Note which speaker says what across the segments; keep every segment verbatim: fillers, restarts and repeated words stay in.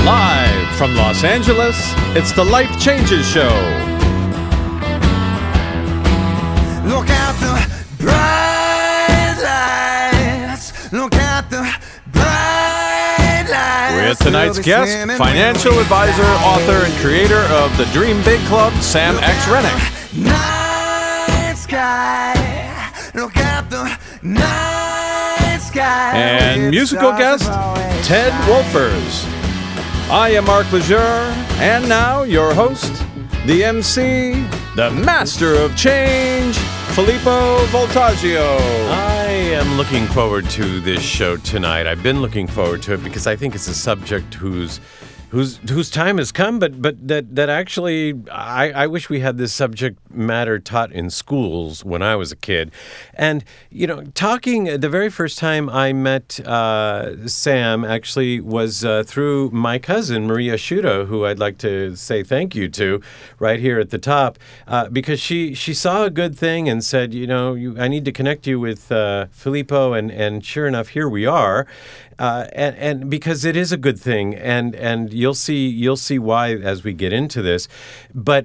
Speaker 1: Live from Los Angeles, it's the Life Changes Show.
Speaker 2: Look at the bright lights. Look at the bright lights.
Speaker 1: With tonight's guest, financial advisor, author, and creator of the Dream Big Club, Sam X. Rennick.
Speaker 2: Night sky. Look at the night sky.
Speaker 1: And musical guest, Ted Wolfers. I am Mark Lejeune, and now your host, the M C, the master of change, Filippo Voltaggio.
Speaker 3: I am looking forward to this show tonight. I've been looking forward to it because I think it's a subject whose whose whose time has come, but but that that actually I, I wish we had this subject matter taught in schools when I was a kid. And you know, talking the very first time I met uh, Sam actually was uh, through my cousin Maria Shuda, who I'd like to say thank you to right here at the top, uh, because she she saw a good thing and said, you know, you, I need to connect you with uh, Filippo, and and sure enough, here we are. Uh, and, and because it is a good thing, and, and you'll see you'll see why as we get into this. But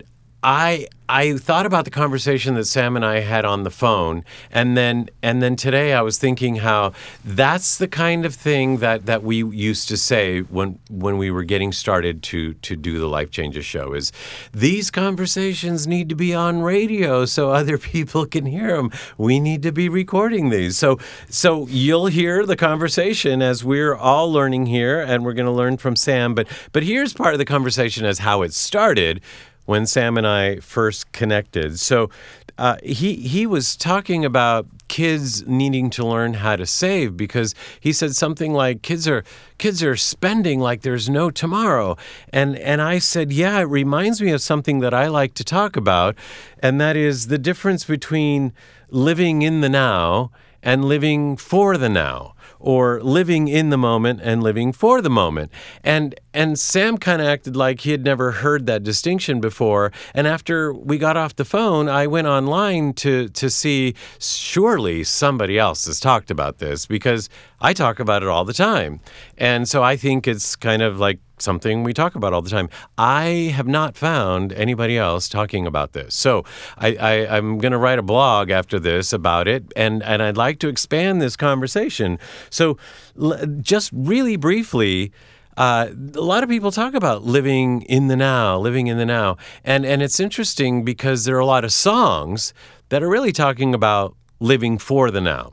Speaker 3: I I thought about the conversation that Sam and I had on the phone, and then and then today I was thinking how that's the kind of thing that, that we used to say when when we were getting started to to do the Life Changes show, is these conversations need to be on radio so other people can hear them. We need to be recording these. So so you'll hear the conversation as we're all learning here, and we're going to learn from Sam. But but here's part of the conversation as how it started when Sam and I first connected. So uh, he he was talking about kids needing to learn how to save, because he said something like kids are kids are spending like there's no tomorrow. And and I said, yeah, it reminds me of something that I like to talk about, and that is the difference between living in the now and living for the now, or living in the moment and living for the moment. And and Sam kind of acted like he had never heard that distinction before. And after we got off the phone, I went online to to see, surely somebody else has talked about this, because I talk about it all the time. And so I think it's kind of like something we talk about all the time. I have not found anybody else talking about this. So I, I, I'm going to write a blog after this about it, and, and I'd like to expand this conversation. So l- just really briefly, uh, a lot of people talk about living in the now, living in the now. And, and it's interesting because there are a lot of songs that are really talking about living for the now.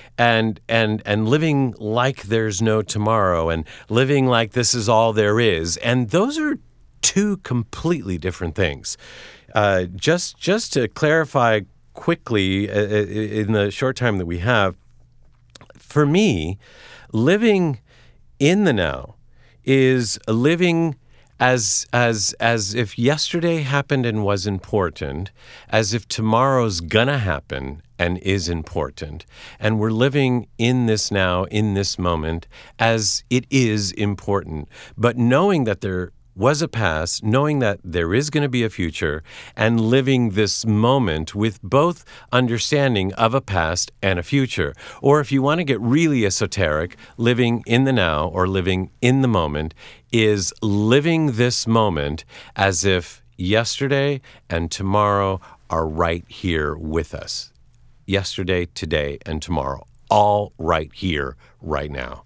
Speaker 3: And and and living like there's no tomorrow, and living like this is all there is, and those are two completely different things. Uh, just just to clarify quickly, uh, in the short time that we have, for me, living in the now is living as as as if yesterday happened and was important, as if tomorrow's gonna happen and is important. And we're living in this now, in this moment, as it is important. But knowing that there was a past, knowing that there is going to be a future, and living this moment with both understanding of a past and a future. Or if you want to get really esoteric, living in the now, or living in the moment, is living this moment as if yesterday and tomorrow are right here with us. Yesterday, today, and tomorrow, all right here, right now.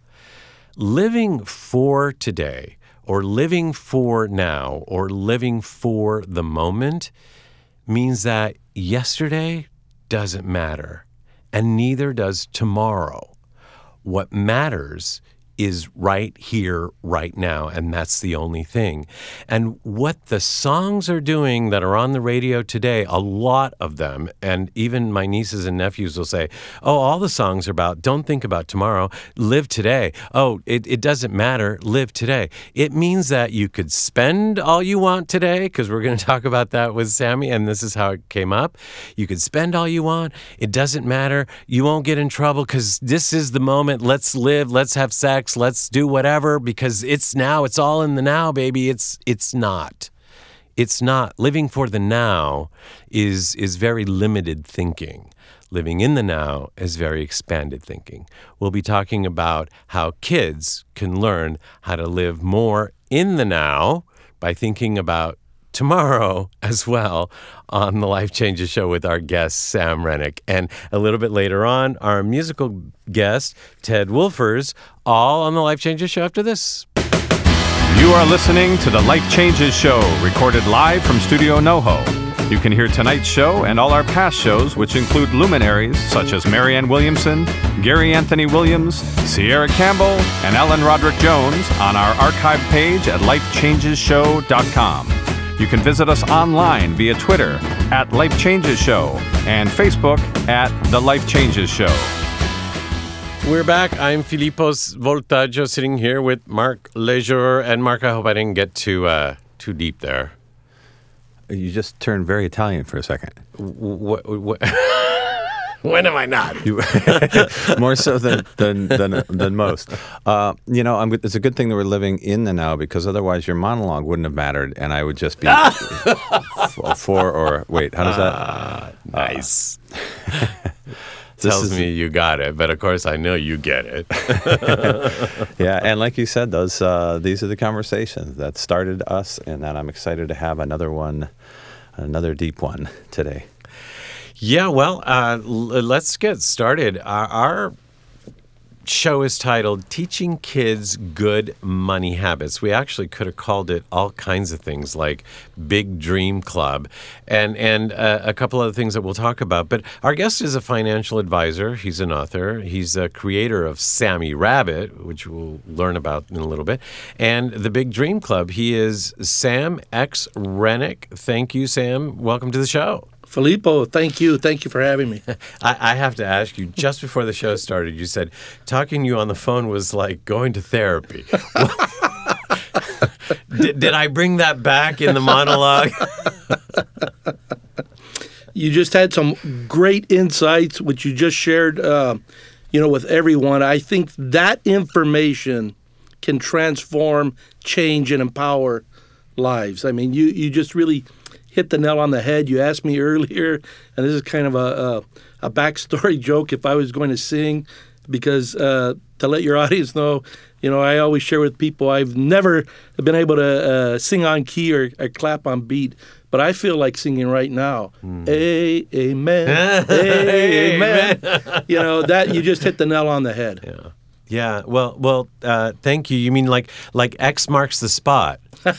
Speaker 3: Living for today, or living for now, or living for the moment means that yesterday doesn't matter, and neither does tomorrow. What matters is right here, right now, and that's the only thing. And what the songs are doing that are on the radio today, a lot of them, and even my nieces and nephews will say, oh, all the songs are about, don't think about tomorrow, live today. Oh, it, it doesn't matter, live today. It means that you could spend all you want today, because we're going to talk about that with Sammy, and this is how it came up. You could spend all you want, it doesn't matter, you won't get in trouble, because this is the moment, let's live, let's have sex, let's do whatever, because it's now, it's all in the now, baby. It's it's not. It's not. Living for the now is is very limited thinking. living in the now is very expanded thinking. We'll be talking about how kids can learn how to live more in the now by thinking about tomorrow as well on the Life Changes Show with our guest, Sam Rennick. And a little bit later on, our musical guest, Ted Wolfers, all on the Life Changes Show after this.
Speaker 1: You are listening to the Life Changes Show, recorded live from Studio NoHo. You can hear tonight's show and all our past shows, which include luminaries such as Marianne Williamson, Gary Anthony Williams, Sierra Campbell, and Ellen Roderick Jones on our archive page at life changes show dot com. You can visit us online via Twitter at Life Changes Show and Facebook at The Life Changes Show.
Speaker 3: We're back. I'm Filipos Voltaggio sitting here with Mark Leisure. And Mark, I hope I didn't get too uh, too deep there.
Speaker 1: You just turned very Italian for a second.
Speaker 3: What? what when am I not?
Speaker 1: You, more so than than than, than most. Uh, you know, I'm, it's a good thing that we're living in the now, because otherwise your monologue wouldn't have mattered, and I would just be four or wait. How does that?
Speaker 3: Uh, nice.
Speaker 1: Uh,
Speaker 3: Tells
Speaker 1: is,
Speaker 3: me you got it, but of course I know you get it.
Speaker 1: Yeah, and like you said, those uh, these are the conversations that started us, and that I'm excited to have another one, another deep one today.
Speaker 3: Yeah, well, uh, l- let's get started. Our, our show is titled Teaching Kids Good Money Habits. We actually could have called it all kinds of things like Big Dream Club and, and uh, a couple other things that we'll talk about. But our guest is a financial advisor. He's an author. He's a creator of Sammy Rabbit, which we'll learn about in a little bit, and the Big Dream Club. He is Sam X. Rennick. Thank you, Sam. Welcome to the show.
Speaker 4: Filippo, thank you. Thank you for having me.
Speaker 3: I, I have to ask you, just before the show started, you said talking to you on the phone was like going to therapy. did, did I bring that back in the monologue?
Speaker 4: You just had some great insights, which you just shared, uh, you know, with everyone. I think that information can transform, change, and empower lives. I mean, you, you just really hit the nail on the head. You asked me earlier, and this is kind of a a, a backstory joke, if I was going to sing, because uh, to let your audience know, you know, I always share with people I've never been able to uh, sing on key or, or clap on beat, but I feel like singing right now. Mm. A- amen, a- amen. You know, that you just hit the nail on the head.
Speaker 3: Yeah. Yeah, well, well, uh, thank you. You mean like like X marks the spot?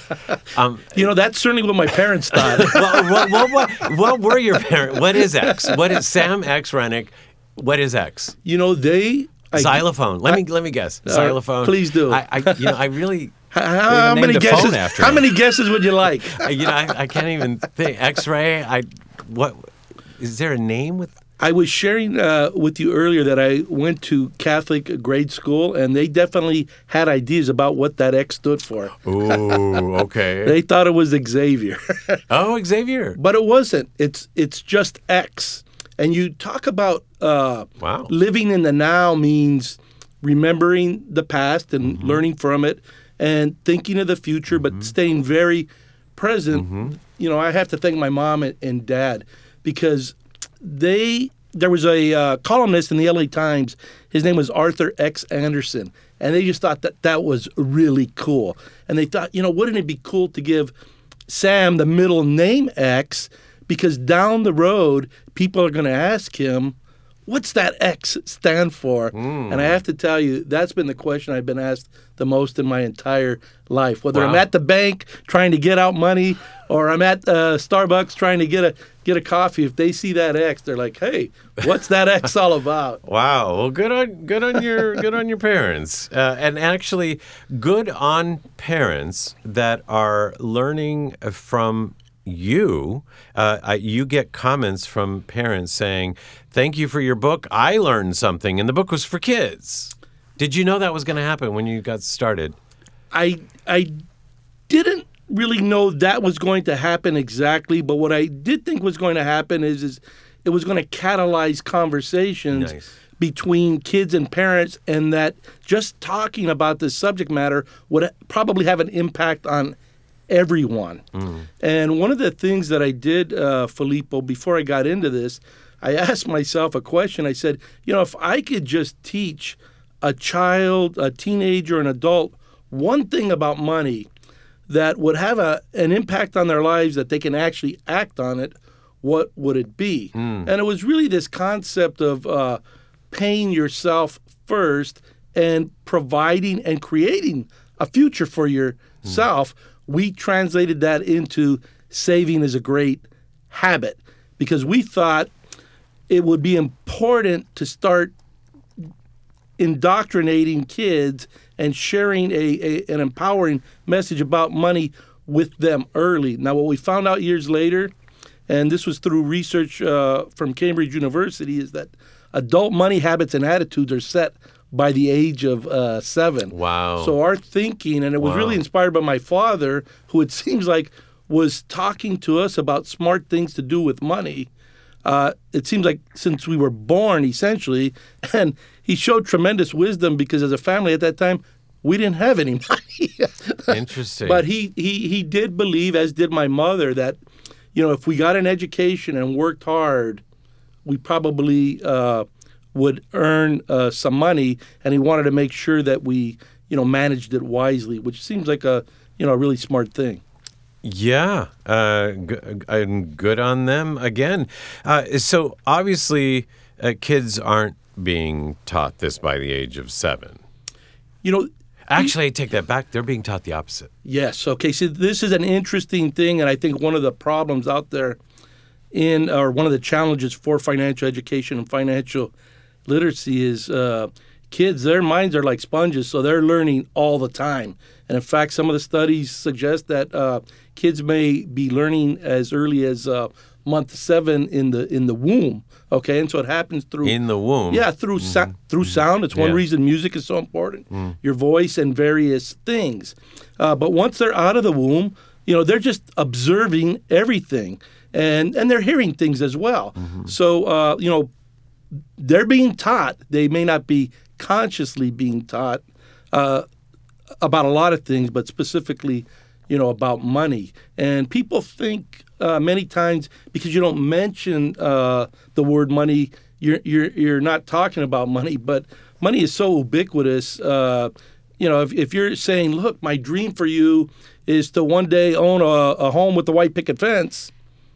Speaker 4: Um, you know, that's certainly what my parents thought.
Speaker 3: well, what, what, what, what were your parents? What is X? What is Sam X Rennick? What is X?
Speaker 4: You know, they I,
Speaker 3: xylophone. Let I, me let me guess. Uh, xylophone.
Speaker 4: Please do.
Speaker 3: I, I, you know, I really.
Speaker 4: How, how many guesses? How many guesses would you like?
Speaker 3: I, you know, I, I can't even think. X-ray. I what? Is there a name with?
Speaker 4: I was sharing uh, with you earlier that I went to Catholic grade school, and they definitely had ideas about what that X stood for.
Speaker 3: Oh, okay.
Speaker 4: They thought it was Xavier.
Speaker 3: Oh, Xavier.
Speaker 4: But it wasn't. It's it's just X. And you talk about uh,
Speaker 3: wow.
Speaker 4: living in the now means remembering the past and mm-hmm. learning from it and thinking of the future, mm-hmm. but staying very present. Mm-hmm. You know, I have to thank my mom and, and dad, because they there was a uh, columnist in the L A Times. His name was Arthur X. Anderson, and they just thought that that was really cool. And they thought, you know, wouldn't it be cool to give Sam the middle name X, because down the road people are going to ask him, what's that X stand for? Mm. And I have to tell you, that's been the question I've been asked the most in my entire life. Whether wow. I'm at the bank trying to get out money, or I'm at uh, Starbucks trying to get a get a coffee, if they see that X, they're like, "Hey, what's that X all about?"
Speaker 3: Wow. Well, good on good on your good on your parents, uh, and actually, good on parents that are learning from you. Uh, I, you get comments from parents saying, "Thank you for your book. I learned something, and the book was for kids." Did you know that was going to happen when you got started?
Speaker 4: I I didn't really know that was going to happen exactly, but what I did think was going to happen is, is it was going to catalyze conversations nice. between kids and parents, and that just talking about this subject matter would probably have an impact on everyone. Mm. And one of the things that I did, uh, Filippo, before I got into this, I asked myself a question. I said, you know, if I could just teach a child, a teenager, an adult, one thing about money that would have a, an impact on their lives that they can actually act on it, what would it be? Mm. And it was really this concept of uh, paying yourself first and providing and creating a future for yourself. Mm. We translated that into saving is a great habit because we thought it would be important to start indoctrinating kids and sharing a, a an empowering message about money with them early. Now, what we found out years later, and this was through research uh, from Cambridge University, is that adult money habits and attitudes are set by the age of uh, seven.
Speaker 3: Wow.
Speaker 4: So our thinking, and it was
Speaker 3: Wow.
Speaker 4: really inspired by my father, who it seems like was talking to us about smart things to do with money. Uh, it seems like since we were born, essentially, and he showed tremendous wisdom because as a family at that time, we didn't have any money.
Speaker 3: Interesting.
Speaker 4: But he, he, he did believe, as did my mother, that, you know, if we got an education and worked hard, we probably uh, would earn uh, some money, and he wanted to make sure that we, you know, managed it wisely, which seems like a, you know, a really smart thing.
Speaker 3: Yeah, uh, g- and good on them again. Uh, so obviously, uh, kids aren't being taught this by the age of seven.
Speaker 4: You know,
Speaker 3: Actually, I take that back. They're being taught the opposite.
Speaker 4: yes. Okay. So this is an interesting thing, and I think one of the problems out there in, or one of the challenges for financial education and financial literacy is uh, kids, their minds are like sponges, so they're learning all the time. And in fact, some of the studies suggest that uh, kids may be learning as early as uh, month seven in the in the womb. Okay, and so it happens through
Speaker 3: In the womb.
Speaker 4: Yeah, through mm-hmm. so, through sound. It's one
Speaker 3: Yeah.
Speaker 4: reason music is so important. Mm. Your voice and various things. Uh, but once they're out of the womb, you know, they're just observing everything, and and they're hearing things as well. Mm-hmm. So uh, you know, they're being taught. They may not be consciously being taught uh, about a lot of things, but specifically, you know, about money. And people think uh, many times because you don't mention uh, the word money, you're you're you're not talking about money. But money is so ubiquitous. Uh, you know, if if you're saying, "Look, my dream for you is to one day own a, a home with a white picket fence,"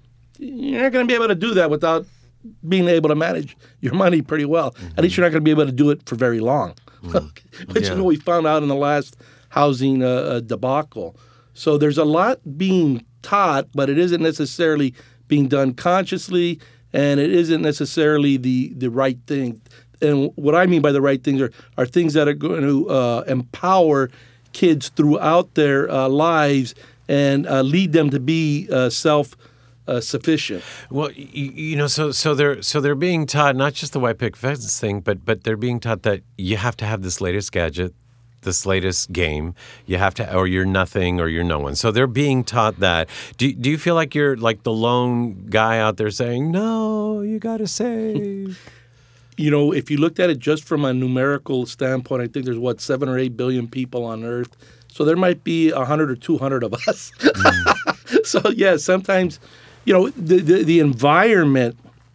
Speaker 4: you're not going to be able to do that without being able to manage your money pretty well. Mm-hmm. At least you're not going to be able to do it for very long, mm-hmm. which
Speaker 3: yeah.
Speaker 4: is what we found out in the last housing uh, debacle. So there's a lot being taught, but it isn't necessarily being done consciously, and it isn't necessarily the, the right thing. And what I mean by the right things are, are things that are going to uh, empower kids throughout their uh, lives and uh, lead them to be uh, self Uh, sufficient.
Speaker 3: Well, you, you know, so so they're so they're being taught not just the white picket fence thing, but but they're being taught that you have to have this latest gadget, this latest game. You have to, or you're nothing, or you're no one. So they're being taught that. Do do you feel like you're like the lone guy out there saying, "No, you got to save"?
Speaker 4: You know, if you looked at it just from a numerical standpoint, I think there's what seven or eight billion people on Earth. So there might be a hundred or two hundred of us. Mm. So yeah, sometimes. You know, the, the the environment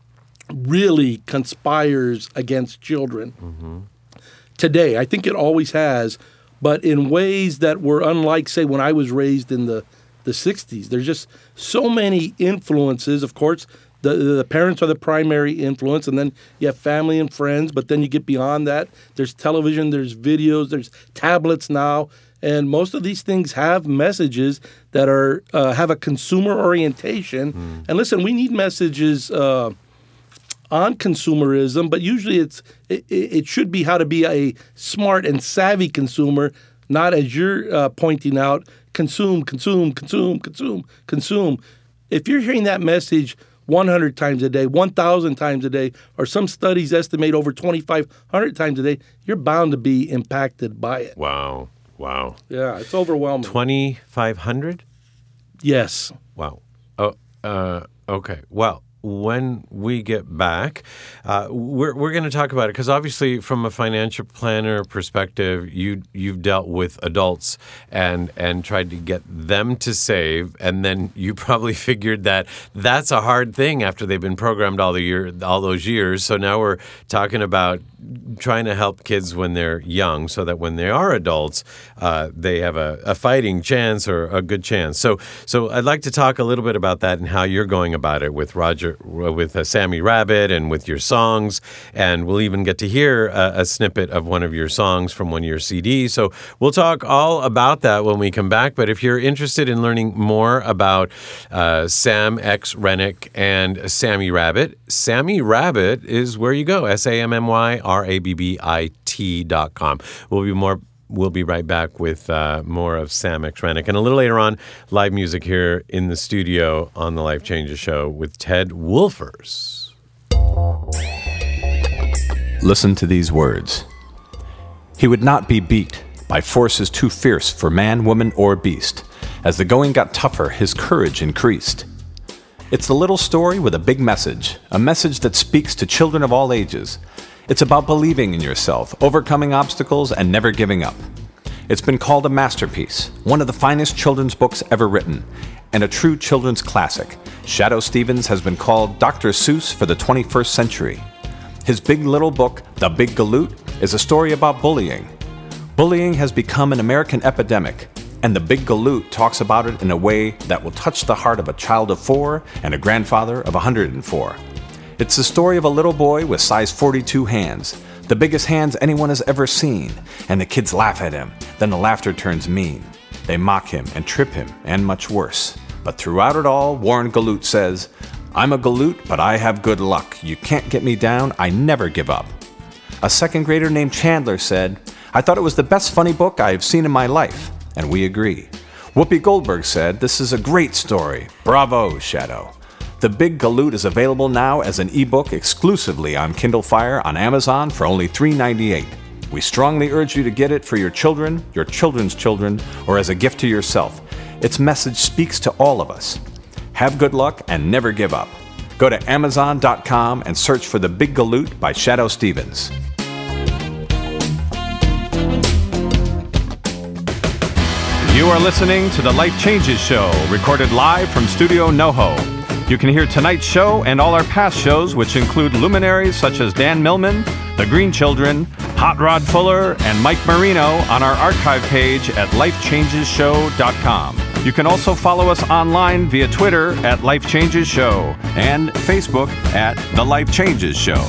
Speaker 4: really conspires against children mm-hmm. today. I think it always has, but in ways that were unlike, say, when I was raised in the, the sixties. There's just so many influences. Of course, the, the parents are the primary influence, and then you have family and friends, but then you get beyond that. There's television, there's videos, there's tablets now. And most of these things have messages that are uh, have a consumer orientation. Mm. And listen, we need messages uh, on consumerism, but usually it's it, it should be how to be a smart and savvy consumer, not as you're uh, pointing out, consume, consume, consume, consume, consume. If you're hearing that message one hundred times a day, one thousand times a day, or some studies estimate over twenty-five hundred times a day, you're bound to be impacted by it.
Speaker 3: Wow. Wow.
Speaker 4: Yeah, it's overwhelming.
Speaker 3: twenty-five hundred?
Speaker 4: Yes.
Speaker 3: Wow. Oh, uh, okay. Well, when we get back. Uh, we're we're going to talk about it because obviously, from a financial planner perspective, you you've dealt with adults and and tried to get them to save, and then you probably figured that that's a hard thing after they've been programmed all the year all those years. So now we're talking about trying to help kids when they're young, so that when they are adults, uh, they have a, a fighting chance or a good chance. So so I'd like to talk a little bit about that and how you're going about it with Roger. With uh, Sammy Rabbit and with your songs, and we'll even get to hear a, a snippet of one of your songs from one of your C Ds. So we'll talk all about that when we come back. But if you're interested in learning more about uh, Sam X. Rennick and Sammy Rabbit, Sammy Rabbit is where you go. S A M M Y R A B B I T dot com. We'll be more. We'll be right back with uh, more of Sam X. Rennick. And a little later on, live music here in the studio on the Life Changes Show with Ted Wolfers.
Speaker 5: Listen to these words. He would not be beat by forces too fierce for man, woman, or beast. As the going got tougher, his courage increased. It's a little story with a big message, a message that speaks to children of all ages. It's about believing in yourself, overcoming obstacles, and never giving up. It's been called a masterpiece, one of the finest children's books ever written, and a true children's classic. Shadoe Stevens has been called Doctor Seuss for the twenty-first century. His big little book, The Big Galoot, is a story about bullying. Bullying has become an American epidemic, and The Big Galoot talks about it in a way that will touch the heart of a child of four and a grandfather of one hundred four. It's the story of a little boy with size forty-two hands, the biggest hands anyone has ever seen, and the kids laugh at him. Then the laughter turns mean. They mock him and trip him, and much worse. But throughout it all, Warren Galoot says, "I'm a Galoot, but I have good luck. You can't get me down, I never give up." A second grader named Chandler said, "I thought it was the best funny book I have seen in my life," and we agree. Whoopi Goldberg said, "This is a great story. Bravo, Shadoe." The Big Galoot is available now as an ebook exclusively on Kindle Fire on Amazon for only three dollars and ninety-eight cents. We strongly urge you to get it for your children, your children's children, or as a gift to yourself. Its message speaks to all of us. Have good luck and never give up. Go to amazon dot com and search for The Big Galoot by Shadoe Stevens.
Speaker 1: You are listening to the Life Changes Show, recorded live from Studio NoHo. You can hear tonight's show and all our past shows, which include luminaries such as Dan Millman, The Green Children, Hot Rod Fuller, and Mike Marino on our archive page at life changes show dot com. You can also follow us online via Twitter at Life Changes Show and Facebook at The Life Changes Show.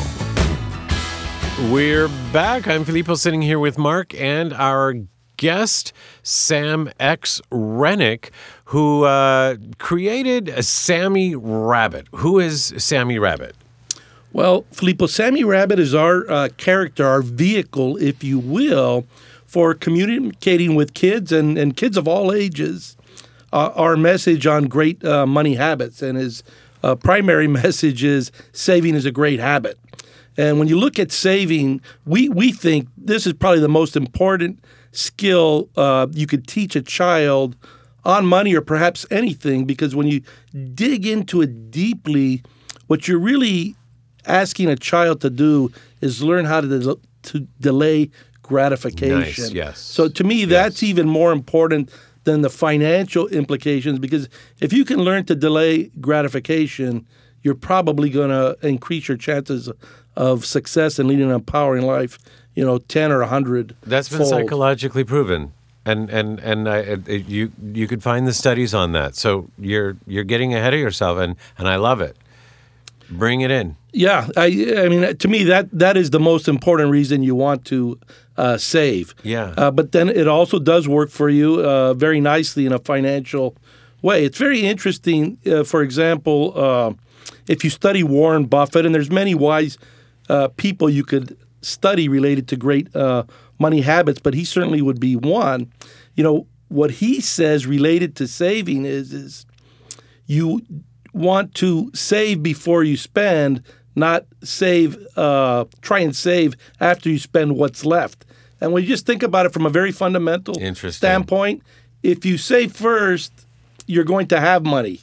Speaker 3: We're back. I'm Filippo sitting here with Mark and our guest, Sam X. Rennick, who uh, created a Sammy Rabbit. Who is Sammy Rabbit?
Speaker 4: Well, Filippo, Sammy Rabbit is our uh, character, our vehicle, if you will, for communicating with kids and, and kids of all ages. Uh, our message on great uh, money habits, and his uh, primary message is saving is a great habit. And when you look at saving, we, we think this is probably the most important skill uh, you could teach a child on money or perhaps anything, because when you dig into it deeply, what you're really asking a child to do is learn how to, de- to delay gratification.
Speaker 3: Nice, yes.
Speaker 4: So to me,
Speaker 3: yes.
Speaker 4: that's even more important than the financial implications, because if you can learn to delay gratification, you're probably going to increase your chances of success and leading an empowering life, you know, ten or a hundred.
Speaker 3: That's been
Speaker 4: fold.
Speaker 3: psychologically proven, and and and I, it, it, you you could find the studies on that. So you're you're getting ahead of yourself, and, and I love it. Bring it in.
Speaker 4: Yeah, I I mean, to me that that is the most important reason you want to uh, save.
Speaker 3: Yeah.
Speaker 4: Uh, but then it also does work for you uh, very nicely in a financial way. It's very interesting. Uh, for example, uh, if you study Warren Buffett, and there's many wise uh, people you could study related to great uh, money habits, but he certainly would be one. You know, what he says related to saving is, is you want to save before you spend, not save, uh, try and save after you spend what's left. And when you just think about it from a very fundamental
Speaker 3: Interesting.
Speaker 4: standpoint, if you save first, you're going to have money.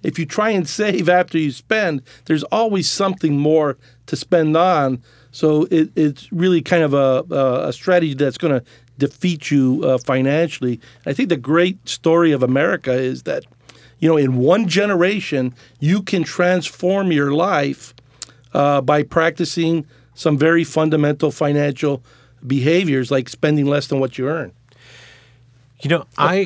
Speaker 4: if you try and save after you spend, there's always something more to spend on. So it, it's really kind of a, a strategy that's going to defeat you uh, financially. I think the great story of America is that, you know, in one generation, you can transform your life uh, by practicing some very fundamental financial behaviors like spending less than what you earn.
Speaker 3: You know, I,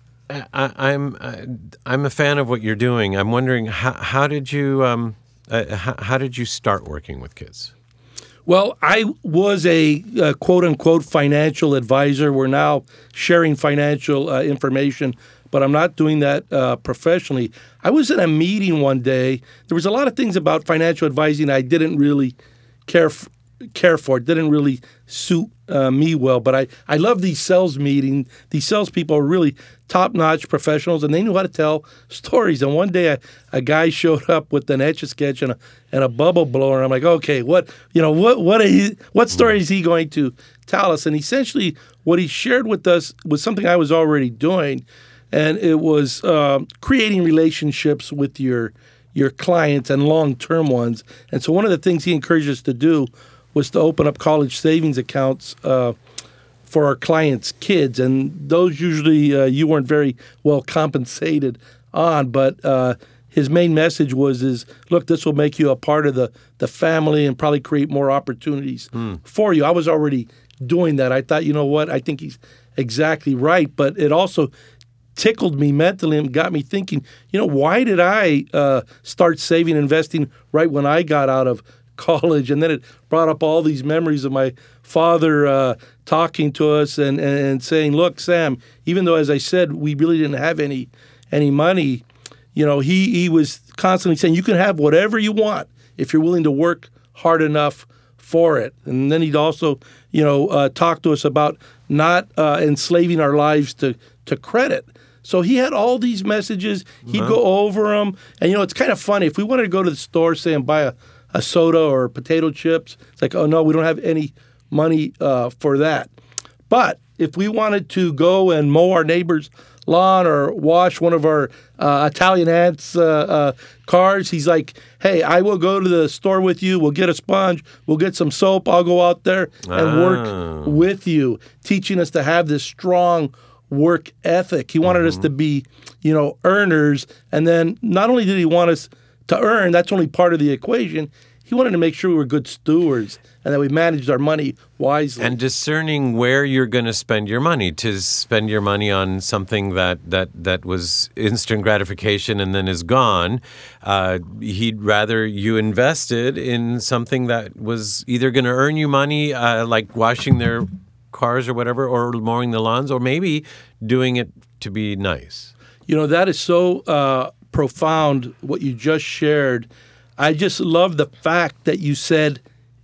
Speaker 3: I I'm I'm a fan of what you're doing. I'm wondering how how did you um uh, how, how did you start working with kids?
Speaker 4: Well, I was a uh, quote-unquote financial advisor. We're now sharing financial uh, information, but I'm not doing that uh, professionally. I was in a meeting one day. There was a lot of things about financial advising I didn't really care f- care for. It didn't really suit uh, me well, but I, I love these sales meetings. These salespeople are really top-notch professionals, and they knew how to tell stories. And one day, a, a guy showed up with an Etch-a-Sketch and a, and a bubble blower. I'm like, okay, what you know, what what are he, what story is he going to tell us? And essentially, what he shared with us was something I was already doing, and it was uh, creating relationships with your your clients and long-term ones. And so, one of the things he encouraged us to do was to open up college savings accounts uh, for our clients' kids, and those usually uh, you weren't very well compensated on. But uh, his main message was, "Is look, this will make you a part of the the family and probably create more opportunities mm. for you." I was already doing that. I thought, you know what? I think he's exactly right. But it also tickled me mentally and got me thinking, you know, why did I uh, start saving, investing right when I got out of college? And then it brought up all these memories of my father uh, talking to us and, and saying, look, Sam, even though, as I said, we really didn't have any any money, you know, he, he was constantly saying, you can have whatever you want if you're willing to work hard enough for it. And then he'd also, you know, uh, talk to us about not uh, enslaving our lives to, to credit. So he had all these messages. He'd uh-huh. go over them. And, you know, it's kind of funny. If we wanted to go to the store, say, and buy a, a soda or potato chips, it's like, oh, no, we don't have any money uh, for that. But if we wanted to go and mow our neighbor's lawn or wash one of our uh, Italian aunt's uh, uh, cars, he's like, hey, I will go to the store with you. We'll get a sponge. We'll get some soap. I'll go out there and oh. work with you, teaching us to have this strong work ethic. He wanted mm-hmm. us to be, you know, earners. And then not only did he want us to earn, that's only part of the equation. He wanted to make sure we were good stewards and that we managed our money wisely.
Speaker 3: And discerning where you're going to spend your money, to spend your money on something that, that, that was instant gratification and then is gone. Uh, he'd rather you invested in something that was either going to earn you money, uh, like washing their cars or whatever, or mowing the lawns, or maybe doing it to be nice.
Speaker 4: You know, that is so uh, profound, what you just shared. I just love the fact that you said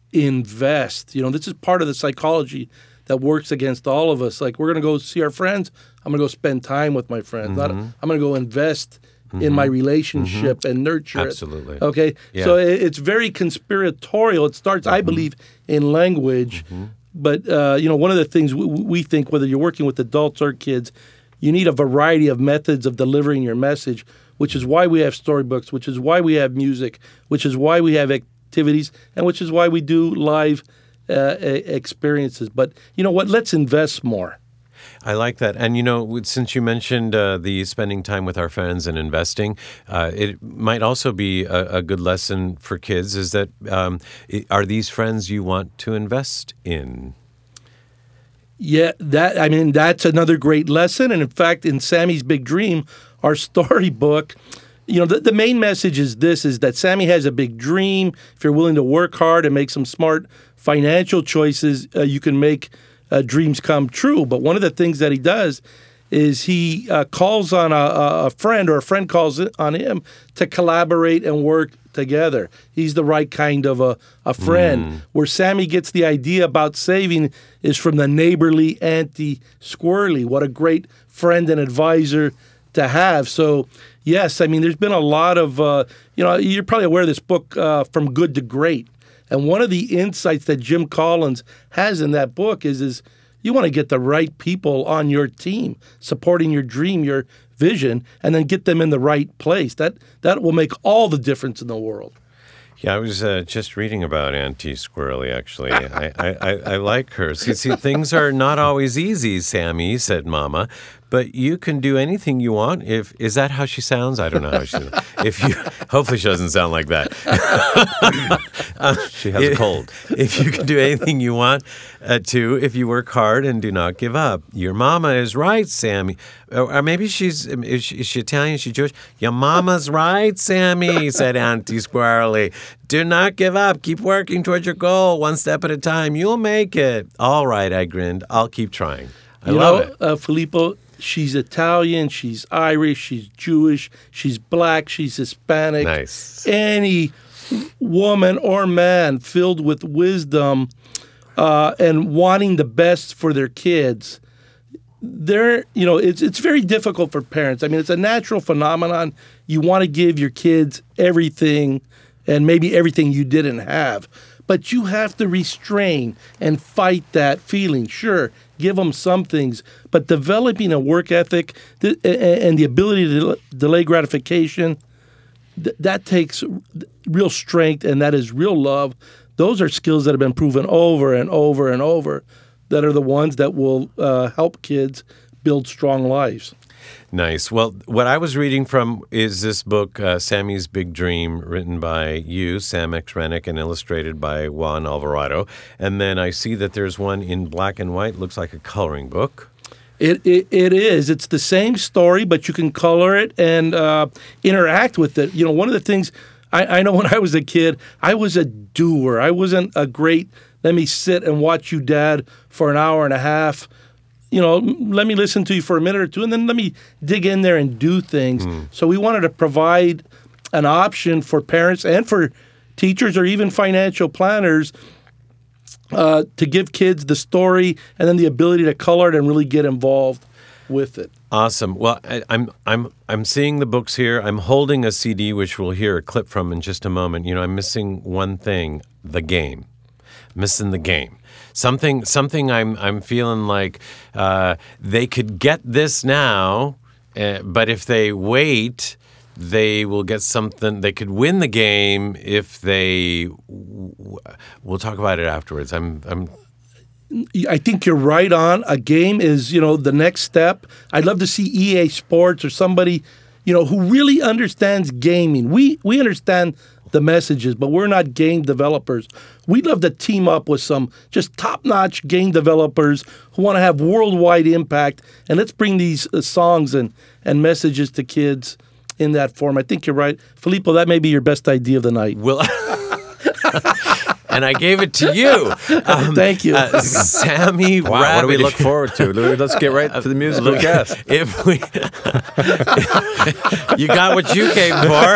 Speaker 4: invest. You know, this is part of the psychology that works against all of us. Like, we're going to go see our friends. I'm going to go spend time with my friends. Mm-hmm. Not, I'm going to go invest mm-hmm. in my relationship mm-hmm. and nurture
Speaker 3: Absolutely.
Speaker 4: it. Okay?
Speaker 3: Yeah.
Speaker 4: So it, it's very conspiratorial. It starts, mm-hmm. I believe, in language. Mm-hmm. But, uh, you know, one of the things we, we think, whether you're working with adults or kids, you need a variety of methods of delivering your message, which is why we have storybooks, which is why we have music, which is why we have activities, and which is why we do live uh, experiences. But you know what? Let's invest more.
Speaker 3: I like that. And, you know, since you mentioned uh, the spending time with our friends and investing, uh, it might also be a, a good lesson for kids is that um, are these friends you want to invest in?
Speaker 4: Yeah, that I mean, that's another great lesson. And in fact, in Sammy's Big Dream, our storybook, you know, the, the main message is this, is that Sammy has a big dream. If you're willing to work hard and make some smart financial choices, uh, you can make uh, dreams come true. But one of the things that he does is he uh, calls on a, a friend, or a friend calls on him to collaborate and work together. He's the right kind of a, a friend. Mm. Where Sammy gets the idea about saving is from the neighborly Auntie Squirrely. What a great friend and advisor to have. So, yes, I mean, there's been a lot of, uh, you know, you're probably aware of this book, uh, From Good to Great. And one of the insights that Jim Collins has in that book is, is you want to get the right people on your team, supporting your dream, your vision, and then get them in the right place. That that will make all the difference in the world.
Speaker 3: Yeah, I was uh, just reading about Auntie Squirrely, actually. I, I, I, I like her. See, see, things are not always easy, Sammy, said Mama, but you can do anything you want. If Is that how she sounds? I don't know how she sounds. If you, hopefully she doesn't sound like that. uh,
Speaker 5: She has a cold.
Speaker 3: If you can do anything you want uh, to, if you work hard and do not give up. Your mama is right, Sammy. Or, or maybe she's, is she, is she Italian? Is she Jewish? Your mama's right, Sammy, said Auntie Squirrely. Do not give up. Keep working towards your goal, one step at a time. You'll make it. All right, I grinned. I'll keep trying. I
Speaker 4: you
Speaker 3: love
Speaker 4: know,
Speaker 3: it.
Speaker 4: Uh, Filippo, she's Italian, she's Irish, she's Jewish, she's black, she's Hispanic.
Speaker 3: Nice.
Speaker 4: Any woman or man filled with wisdom uh, and wanting the best for their kids, they're, you know, it's it's very difficult for parents. I mean, it's a natural phenomenon. You want to give your kids everything, and maybe everything you didn't have. But you have to restrain and fight that feeling. Sure, give them some things, but developing a work ethic th- and the ability to del- delay gratification, th- that takes real strength, and that is real love. Those are skills that have been proven over and over and over that are the ones that will uh, help kids build strong lives.
Speaker 3: Nice. Well, what I was reading from is this book, uh, Sammy's Big Dream, written by you, Sam X. Rennick, and illustrated by Juan Alvarado. And then I see that there's one in black and white, looks like a coloring book.
Speaker 4: It, it it is. It's the same story, but you can color it and uh, interact with it. You know, one of the things, I, I know when I was a kid, I was a doer. I wasn't a great, let me sit and watch you, Dad, for an hour and a half. You know, let me listen to you for a minute or two, and then let me dig in there and do things. Mm. So we wanted to provide an option for parents and for teachers or even financial planners uh, to give kids the story and then the ability to color it and really get involved with it.
Speaker 3: Awesome. Well, I, I'm I'm I'm seeing the books here. I'm holding a C D, which we'll hear a clip from in just a moment. You know, I'm missing one thing: the game. Missing the game. Something, something. I'm, I'm feeling like uh, they could get this now, uh, but if they wait, they will get something. They could win the game if they. We'll talk about it afterwards. I'm, I'm.
Speaker 4: I think you're right on. A game is, you know, the next step. I'd love to see E A Sports or somebody, you know, who really understands gaming. We we understand the messages, but we're not game developers. We'd love to team up with some just top-notch game developers who want to have worldwide impact, and let's bring these uh, songs and, and messages to kids in that form. I think you're right. Filippo, that may be your best idea of the night.
Speaker 3: Will. And I gave it to you. Um,
Speaker 4: Thank you.
Speaker 3: Uh, Sammy
Speaker 5: Wow,
Speaker 3: Rabbit.
Speaker 5: what do we look forward to? Let's get right to the musical guest.
Speaker 3: If we, you got what you came for.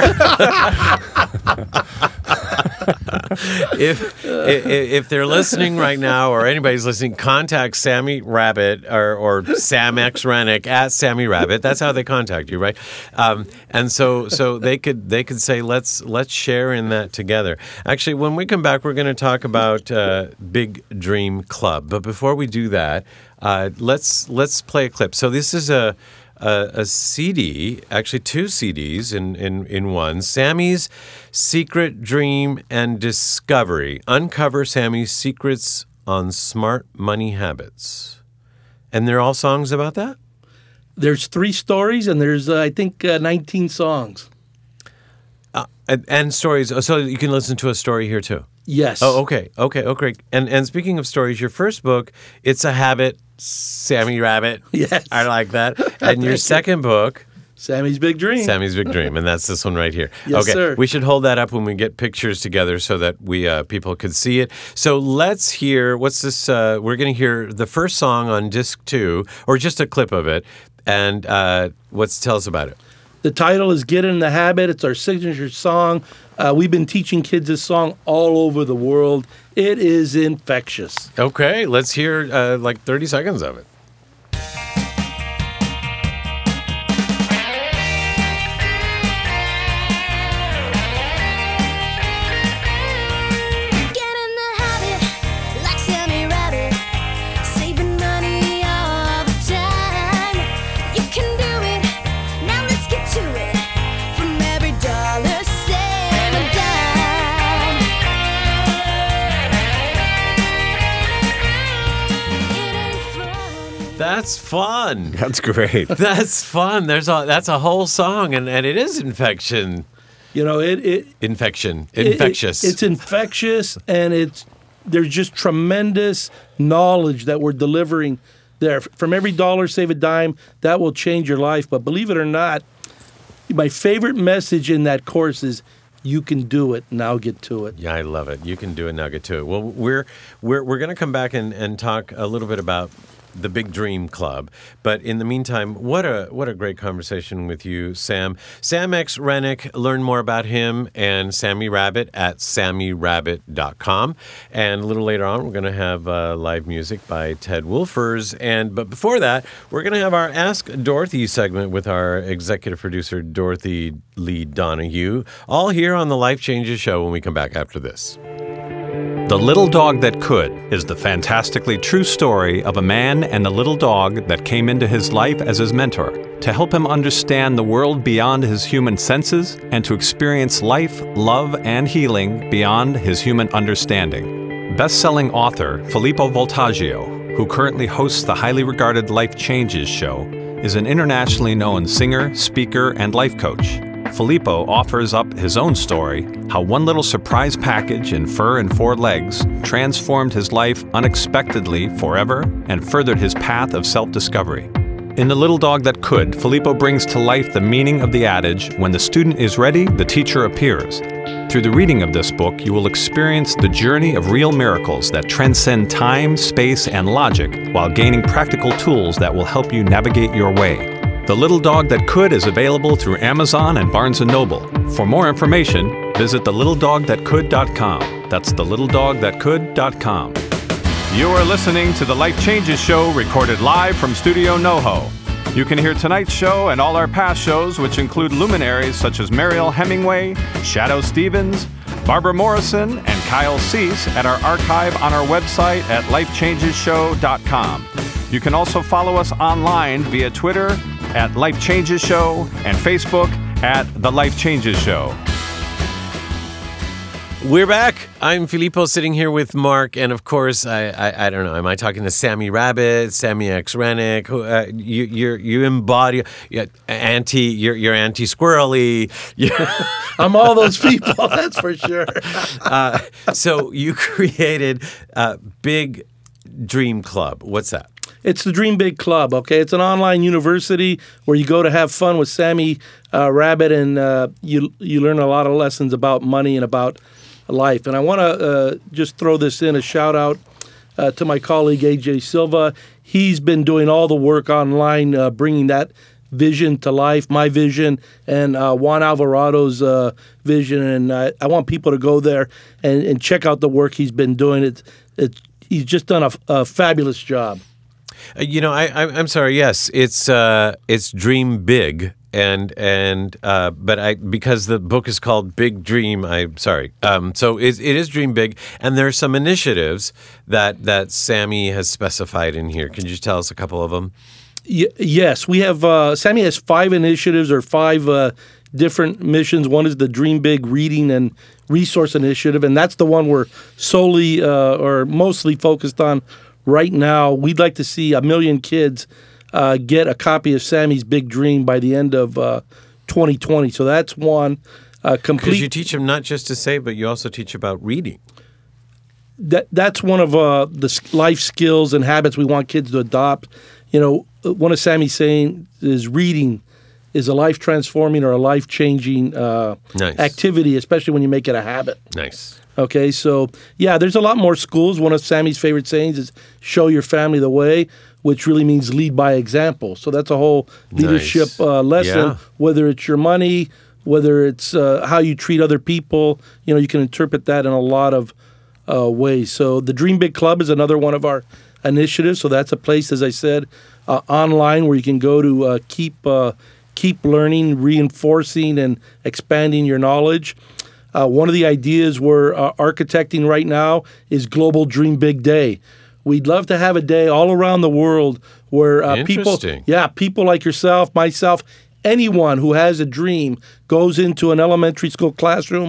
Speaker 3: if, if if they're listening right now, or anybody's listening, contact Sammy Rabbit or, or Sam X Rennick at Sammy Rabbit. That's how they contact you, right? Um, and so so they could they could say let's let's share in that together. Actually, when we come back, we're going to talk about uh, Big Dream Club. But before we do that, uh, let's let's play a clip. So this is a. A, a C D, actually two C Ds in, in, in one. Sammy's Secret Dream and Discovery. Uncover Sammy's secrets on smart money habits. And they're all songs about that?
Speaker 4: There's three stories, and there's, uh, I think, uh, nineteen songs.
Speaker 3: Uh, and, and stories. So you can listen to a story here too?
Speaker 4: Yes.
Speaker 3: Oh, okay. Okay. Okay. And, and speaking of stories, your first book, It's a Habit, Sammy Rabbit.
Speaker 4: Yes.
Speaker 3: I like that. And your second book,
Speaker 4: Sammy's Big Dream.
Speaker 3: Sammy's Big Dream, and that's this one right here.
Speaker 4: Yes,
Speaker 3: okay.
Speaker 4: sir.
Speaker 3: We should hold that up when we get pictures together so that we uh, people could see it. So let's hear, what's this? Uh, we're going to hear the first song on disc two, or just a clip of it, and uh, what's tell us about it.
Speaker 4: The title is Get in the Habit. It's our signature song. Uh, we've been teaching kids this song all over the world. It is infectious.
Speaker 3: Okay, let's hear uh, like thirty seconds of it. That's fun.
Speaker 5: That's great.
Speaker 3: That's fun. There's a that's a whole song, and, and it is infection.
Speaker 4: You know, it, it
Speaker 3: Infection.
Speaker 4: it-
Speaker 3: Infectious.
Speaker 4: it- it's infectious, and it's there's just tremendous knowledge that we're delivering there. From every dollar, save a dime. That will change your life. But believe it or not, my favorite message in that course is, "You can do it. Now get to it."
Speaker 3: Yeah, I love it. You can do it now. Get to it. Well, we're we're we're going to come back and, and talk a little bit about the Big Dream Club. But in the meantime, what a what a great conversation with you, Sam. Sam X. Rennick. Learn more about him and Sammy Rabbit at sammy rabbit dot com. And a little later on, we're going to have uh, live music by Ted Wolfers. And but before that, we're going to have our Ask Dorothy segment with our executive producer, Dorothy Lee Donahue, all here on the Life Changes Show when we come back after this.
Speaker 5: The Little Dog That Could is the fantastically true story of a man and a little dog that came into his life as his mentor to help him understand the world beyond his human senses and to experience life, love, and healing beyond his human understanding. Best-selling author Filippo Voltaggio, who currently hosts the highly regarded Life Changes show, is an internationally known singer, speaker, and life coach. Filippo offers up his own story, how one little surprise package in fur and four legs transformed his life unexpectedly forever and furthered his path of self-discovery. In The Little Dog That Could, Filippo brings to life the meaning of the adage, "When the student is ready, the teacher appears." Through the reading of this book, you will experience the journey of real miracles that transcend time, space, and logic while gaining practical tools that will help you navigate your way. The Little Dog That Could is available through Amazon and Barnes and Noble. For more information, visit the little dog that could dot com. That's the little dog that could dot com. You are listening to the Life Changes Show, recorded live from Studio NoHo. You can hear tonight's show and all our past shows, which include luminaries such as Mariel Hemingway, Shadow Stevens, Barbara Morrison, and Kyle Cease at our archive on our website at life changes show dot com. You can also follow us online via Twitter at Life Changes Show and Facebook at The Life Changes Show.
Speaker 3: We're back. I'm Filippo sitting here with Mark, and of course, I I, I don't know. Am I talking to Sammy Rabbit, Sammy X Rennick? Who uh, you you you embody yeah, anti? You're you're anti squirrely.
Speaker 4: I'm all those people, that's for sure.
Speaker 3: uh, so you created uh, Big Dream Club. What's that?
Speaker 4: It's the Dream Big Club, okay? It's an online university where you go to have fun with Sammy uh, Rabbit, and uh, you you learn a lot of lessons about money and about life. And I want to uh, just throw this in, a shout-out uh, to my colleague, A J Silva. He's been doing all the work online, uh, bringing that vision to life, my vision, and uh, Juan Alvarado's uh, vision. And uh, I want people to go there and, and check out the work he's been doing. It's, it's, he's just done a, a fabulous job.
Speaker 3: Uh, you know, I, I I'm sorry. Yes, it's uh, it's Dream Big, and and uh, but I because the book is called Big Dream. I'm sorry. Um, so it, it is Dream Big, and there are some initiatives that that Sammy has specified in here. Can you tell us a couple of them?
Speaker 4: Y- yes, we have. Uh, Sammy has five initiatives or five uh, different missions. One is the Dream Big Reading and Resource Initiative, and that's the one we're solely uh, or mostly focused on right now. We'd like to see a million kids uh, get a copy of Sammy's Big Dream by the end of uh, twenty twenty. So that's one. Uh, complete.
Speaker 3: Because you teach them not just to say, but you also teach about reading.
Speaker 4: That that's one of uh, the s- life skills and habits we want kids to adopt. You know, one of Sammy's saying is reading is a life transforming or a life changing uh,
Speaker 3: Nice.
Speaker 4: activity, especially when you make it a habit.
Speaker 3: Nice.
Speaker 4: Okay, so yeah, there's a lot more schools. One of Sammy's favorite sayings is "show your family the way," which really means lead by example. So that's a whole leadership
Speaker 3: Nice.
Speaker 4: uh, lesson.
Speaker 3: Yeah.
Speaker 4: Whether it's your money, whether it's uh, how you treat other people, you know, you can interpret that in a lot of uh, ways. So the Dream Big Club is another one of our initiatives. So that's a place, as I said, uh, online where you can go to uh, keep uh, keep learning, reinforcing, and expanding your knowledge. Uh, one of the ideas we're uh, architecting right now is Global Dream Big Day. We'd love to have a day all around the world where uh, people,
Speaker 3: Interesting.
Speaker 4: yeah, people like yourself, myself, anyone who has a dream goes into an elementary school classroom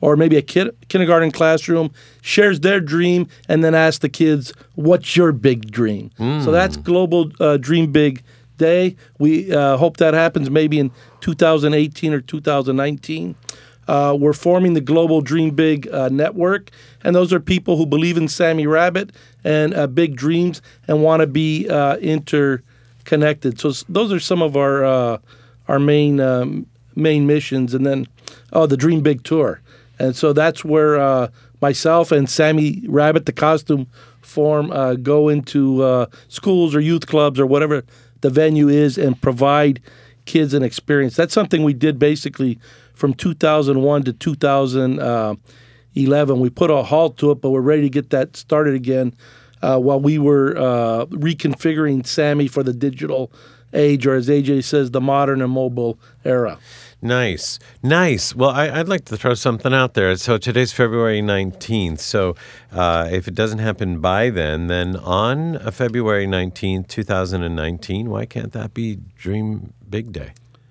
Speaker 4: or maybe a kid, kindergarten classroom, shares their dream, and then asks the kids, what's your big dream? Mm. So that's Global uh, Dream Big Day. We uh, hope that happens maybe in two thousand eighteen or two thousand nineteen. Uh, we're forming the Global Dream Big uh, Network, and those are people who believe in Sammy Rabbit and uh, big dreams and want to be uh, interconnected. So those are some of our uh, our main um, main missions. And then, oh, the Dream Big Tour. And so that's where uh, myself and Sammy Rabbit, the costume form, uh, go into uh, schools or youth clubs or whatever the venue is and provide kids an experience. That's something we did basically from two thousand one to two thousand eleven. We put a halt to it, but we're ready to get that started again uh, while we were uh, reconfiguring Sammy for the digital age, or as A J says, the modern and mobile era.
Speaker 3: Nice. Nice. Well, I, I'd like to throw something out there. So today's February nineteenth. So uh, if it doesn't happen by then, then on uh, February nineteenth, two thousand nineteen, why can't that be Dream Big Day?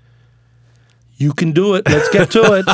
Speaker 4: You can do it. Let's get to it.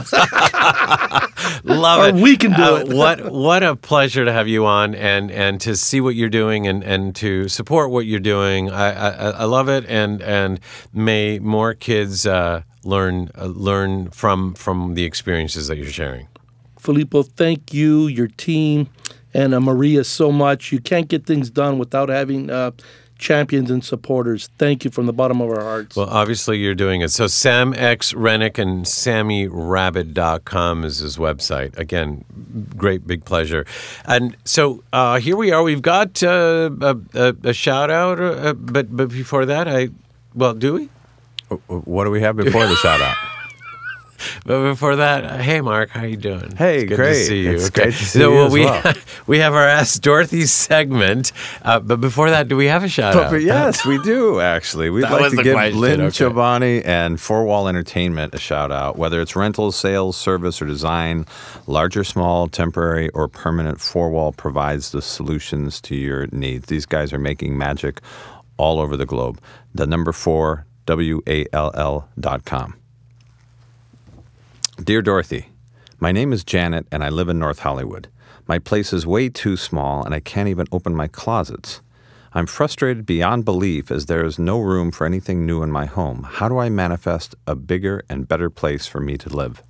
Speaker 3: Love
Speaker 4: or
Speaker 3: it.
Speaker 4: We can do
Speaker 3: uh,
Speaker 4: it.
Speaker 3: what what a pleasure to have you on and, and to see what you're doing and, and to support what you're doing. I, I, I love it, and and may more kids uh, learn uh, learn from from the experiences that you're sharing.
Speaker 4: Filippo, thank you, your team, and uh, Maria so much. You can't get things done without having uh, champions and supporters. Thank you from the bottom of our hearts.
Speaker 3: Well, obviously you're doing it. So Sam X Rennick and Sammy Rabbit dot com is his website. Again, great, big pleasure. And so uh, here we are. We've got uh, a, a, a shout out, uh, but but before that, I well, do we?
Speaker 5: What do we have before the shout out?
Speaker 3: But before that, hey Mark, how you doing?
Speaker 5: Hey,
Speaker 3: it's good
Speaker 5: great.
Speaker 3: to see you.
Speaker 5: It's
Speaker 3: okay.
Speaker 5: great to see
Speaker 3: so,
Speaker 5: you
Speaker 3: well,
Speaker 5: as
Speaker 3: we
Speaker 5: well.
Speaker 3: we have our Ask Dorothy segment, uh, but before that, do we have a shout
Speaker 5: But,
Speaker 3: out?
Speaker 5: but yes, we do actually. We'd
Speaker 3: That
Speaker 5: like
Speaker 3: was
Speaker 5: to
Speaker 3: the
Speaker 5: give
Speaker 3: question,
Speaker 5: Lynn
Speaker 3: okay.
Speaker 5: Chobani and Four Wall Entertainment a shout out. Whether it's rental, sales, service, or design, large or small, temporary or permanent, Four Wall provides the solutions to your needs. These guys are making magic all over the globe. The number four, W A L L dot com. Dear Dorothy, my name is Janet and I live in North Hollywood. My place is way too small and I can't even open my closets. I'm frustrated beyond belief as there is no room for anything new in my home. How do I manifest a bigger and better place for me to live?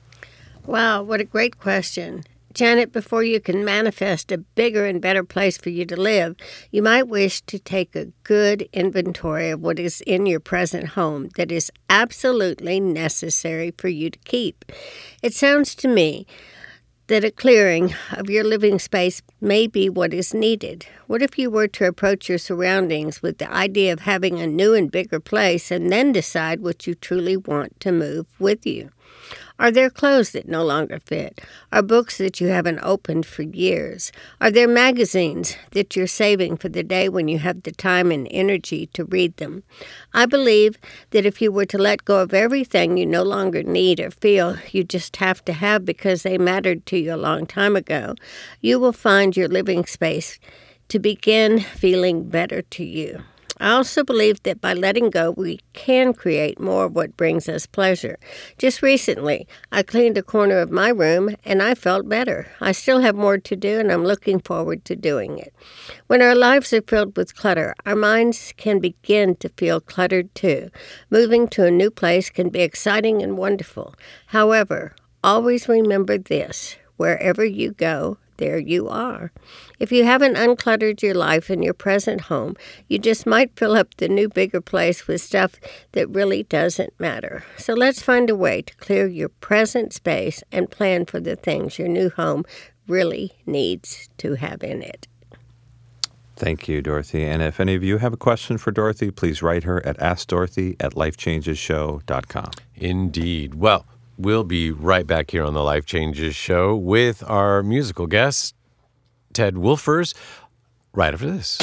Speaker 6: Wow, what a great question. Janet, before you can manifest a bigger and better place for you to live, you might wish to take a good inventory of what is in your present home that is absolutely necessary for you to keep. It sounds to me that a clearing of your living space may be what is needed. What if you were to approach your surroundings with the idea of having a new and bigger place and then decide what you truly want to move with you? Are there clothes that no longer fit? Are books that you haven't opened for years? Are there magazines that you're saving for the day when you have the time and energy to read them? I believe that if you were to let go of everything you no longer need or feel you just have to have because they mattered to you a long time ago, you will find your living space to begin feeling better to you. I also believe that by letting go, we can create more of what brings us pleasure. Just recently, I cleaned a corner of my room, and I felt better. I still have more to do, and I'm looking forward to doing it. When our lives are filled with clutter, our minds can begin to feel cluttered too. Moving to a new place can be exciting and wonderful. However, always remember this: wherever you go, there you are. If you haven't uncluttered your life in your present home, you just might fill up the new, bigger place with stuff that really doesn't matter. So let's find a way to clear your present space and plan for the things your new home really needs to have in it.
Speaker 5: Thank you, Dorothy. And if any of you have a question for Dorothy, please write her at ask dorothy at life changes show dot com.
Speaker 3: Indeed. Well, we'll be right back here on the Life Changes Show with our musical guest, Ted Wolfers, right after this.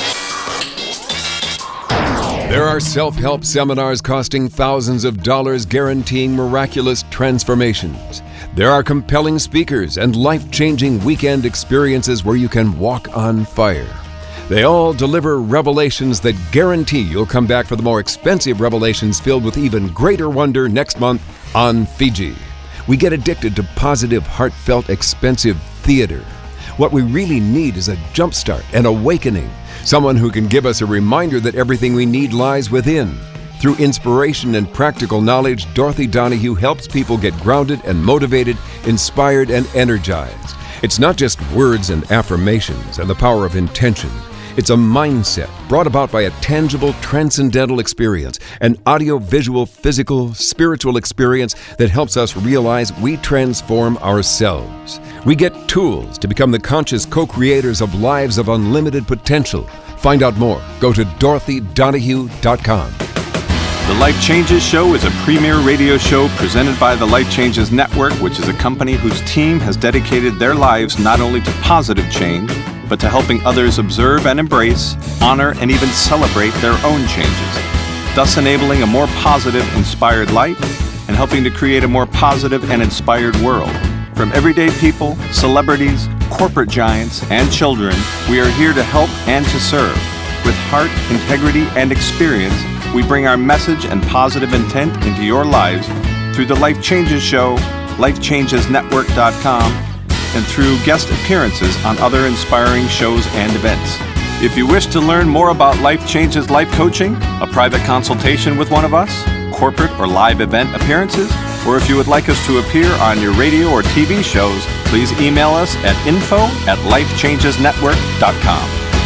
Speaker 7: There are self-help seminars costing thousands of dollars guaranteeing miraculous transformations. There are compelling speakers and life-changing weekend experiences where you can walk on fire. They all deliver revelations that guarantee you'll come back for the more expensive revelations filled with even greater wonder next month on Fiji. We get addicted to positive, heartfelt, expensive theater. What we really need is a jumpstart, an awakening, someone who can give us a reminder that everything we need lies within. Through inspiration and practical knowledge, Dorothy Donahue helps people get grounded and motivated, inspired and energized. It's not just words and affirmations and the power of intention. It's a mindset brought about by a tangible, transcendental experience, an audio-visual, physical, spiritual experience that helps us realize we transform ourselves. We get tools to become the conscious co-creators of lives of unlimited potential. Find out more. Go to dorothy donahue dot com.
Speaker 5: The Life Changes Show is a premier radio show presented by the Life Changes Network, which is a company whose team has dedicated their lives not only to positive change, but to helping others observe and embrace, honor, and even celebrate their own changes, thus enabling a more positive, inspired life and helping to create a more positive and inspired world. From everyday people, celebrities, corporate giants, and children, we are here to help and to serve. With heart, integrity, and experience, we bring our message and positive intent into your lives through the Life Changes Show, life changes network dot com, and through guest appearances on other inspiring shows and events. If you wish to learn more about Life Changes Life Coaching, a private consultation with one of us, corporate or live event appearances, or if you would like us to appear on your radio or T V shows, please email us at info at life changes network dot com.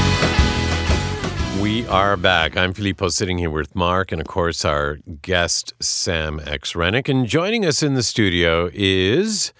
Speaker 3: We are back. I'm Filippo, sitting here with Mark and, of course, our guest, Sam X. Rennick. And joining us in the studio is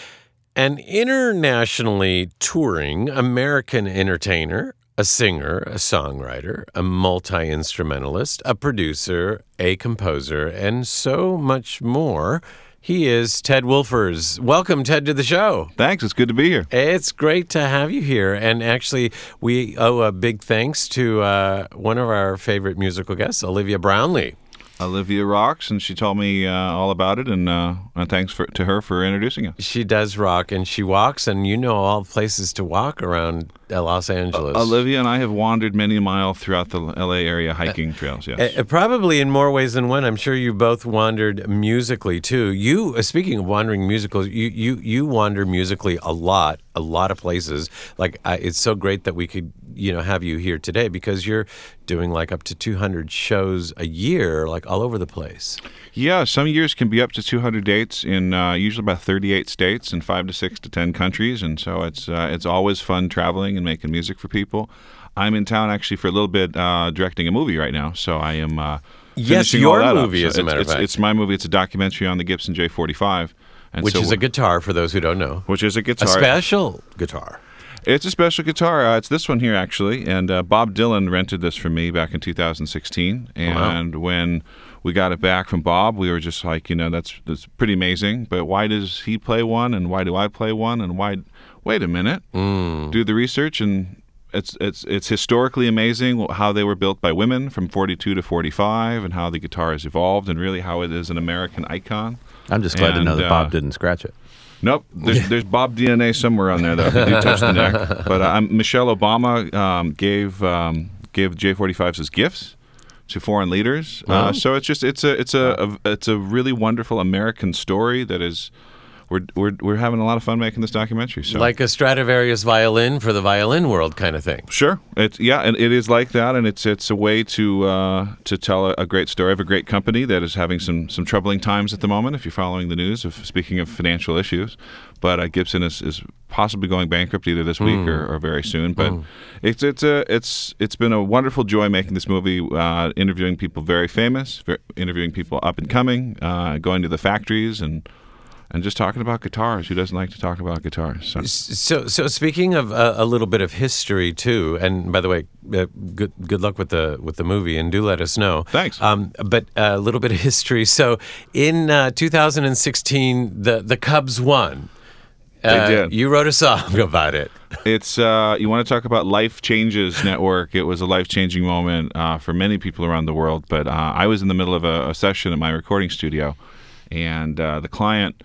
Speaker 3: an internationally touring American entertainer, a singer, a songwriter, a multi-instrumentalist, a producer, a composer, and so much more. He is Ted Wolfers. Welcome, Ted, to the show.
Speaker 8: Thanks. It's good to be here.
Speaker 3: It's great to have you here. And actually, we owe a big thanks to uh, one of our favorite musical guests, Olivia Brownlee.
Speaker 8: Olivia rocks, and she told me uh, all about it, and uh, thanks for, to her for introducing us.
Speaker 3: She does rock, and she walks, and you know all the places to walk around Los Angeles.
Speaker 8: Uh, Olivia and I have wandered many a mile throughout the L A area hiking trails, yes.
Speaker 3: Uh, probably in more ways than one. I'm sure you both wandered musically, too. You, uh, speaking of wandering musicals, you, you, you wander musically a lot, a lot of places. Like, uh, it's so great that we could, you know, have you here today because you're doing like up to two hundred shows a year, like all over the place.
Speaker 8: Yeah, some years can be up to two hundred dates in uh, usually about thirty-eight states and five to six to ten countries, and so it's uh, it's always fun traveling and making music for people. I'm in town actually for a little bit uh, directing a movie right now, so I am uh,
Speaker 3: yes,
Speaker 8: finishing
Speaker 3: your
Speaker 8: all that
Speaker 3: movie,
Speaker 8: up.
Speaker 3: as
Speaker 8: So
Speaker 3: a matter
Speaker 8: it's,
Speaker 3: of fact.
Speaker 8: it's, it's my movie. It's a documentary on the Gibson J forty-five. And
Speaker 3: Which
Speaker 8: so
Speaker 3: is a guitar, for those who don't know.
Speaker 8: Which is a guitar.
Speaker 3: A special guitar.
Speaker 8: It's a special guitar. Uh, it's this one here, actually. And uh, Bob Dylan rented this from me back in two thousand sixteen. And wow. when we got it back from Bob, we were just like, you know, that's that's pretty amazing. But why does he play one, and why do I play one, and why? Wait a minute.
Speaker 3: Mm.
Speaker 8: Do the research, and it's it's it's historically amazing how they were built by women from forty-two to forty-five, and how the guitar has evolved, and really how it is an American icon.
Speaker 9: I'm just glad
Speaker 8: and,
Speaker 9: to know that
Speaker 8: uh,
Speaker 9: Bob didn't scratch it.
Speaker 8: Nope, there's, there's Bob D N A somewhere on there though. If you do touch the neck, but uh, I'm, Michelle Obama um, gave um, gave J forty-fives as gifts to foreign leaders.
Speaker 3: Oh.
Speaker 8: Uh, so it's just it's a it's a, a it's a really wonderful American story that is. We're, we're we're having a lot of fun making this documentary. So.
Speaker 3: Like a Stradivarius violin for the violin world kind of thing.
Speaker 8: Sure, it's yeah, and it is like that, and it's it's a way to uh, to tell a, a great story of a great company that is having some some troubling times at the moment. If you're following the news, of speaking of financial issues, but uh, Gibson is, is possibly going bankrupt either this week mm. or, or very soon. But mm. it's it's a it's it's been a wonderful joy making this movie, uh, interviewing people very famous, ver- interviewing people up and coming, uh, going to the factories and. And just talking about guitars. Who doesn't like to talk about guitars? So,
Speaker 3: so, so speaking of uh, a little bit of history too, and by the way, uh, good good luck with the with the movie, and do let us know.
Speaker 8: Thanks.
Speaker 3: Um, but uh, a little bit of history. So, in uh, two thousand sixteen, the the Cubs won.
Speaker 8: They
Speaker 3: uh,
Speaker 8: did.
Speaker 3: You wrote a song about it.
Speaker 8: It's uh, you want to talk about Life Changes Network. It was a life-changing moment uh, for many people around the world. But uh, I was in the middle of a, a session at my recording studio, and uh, the client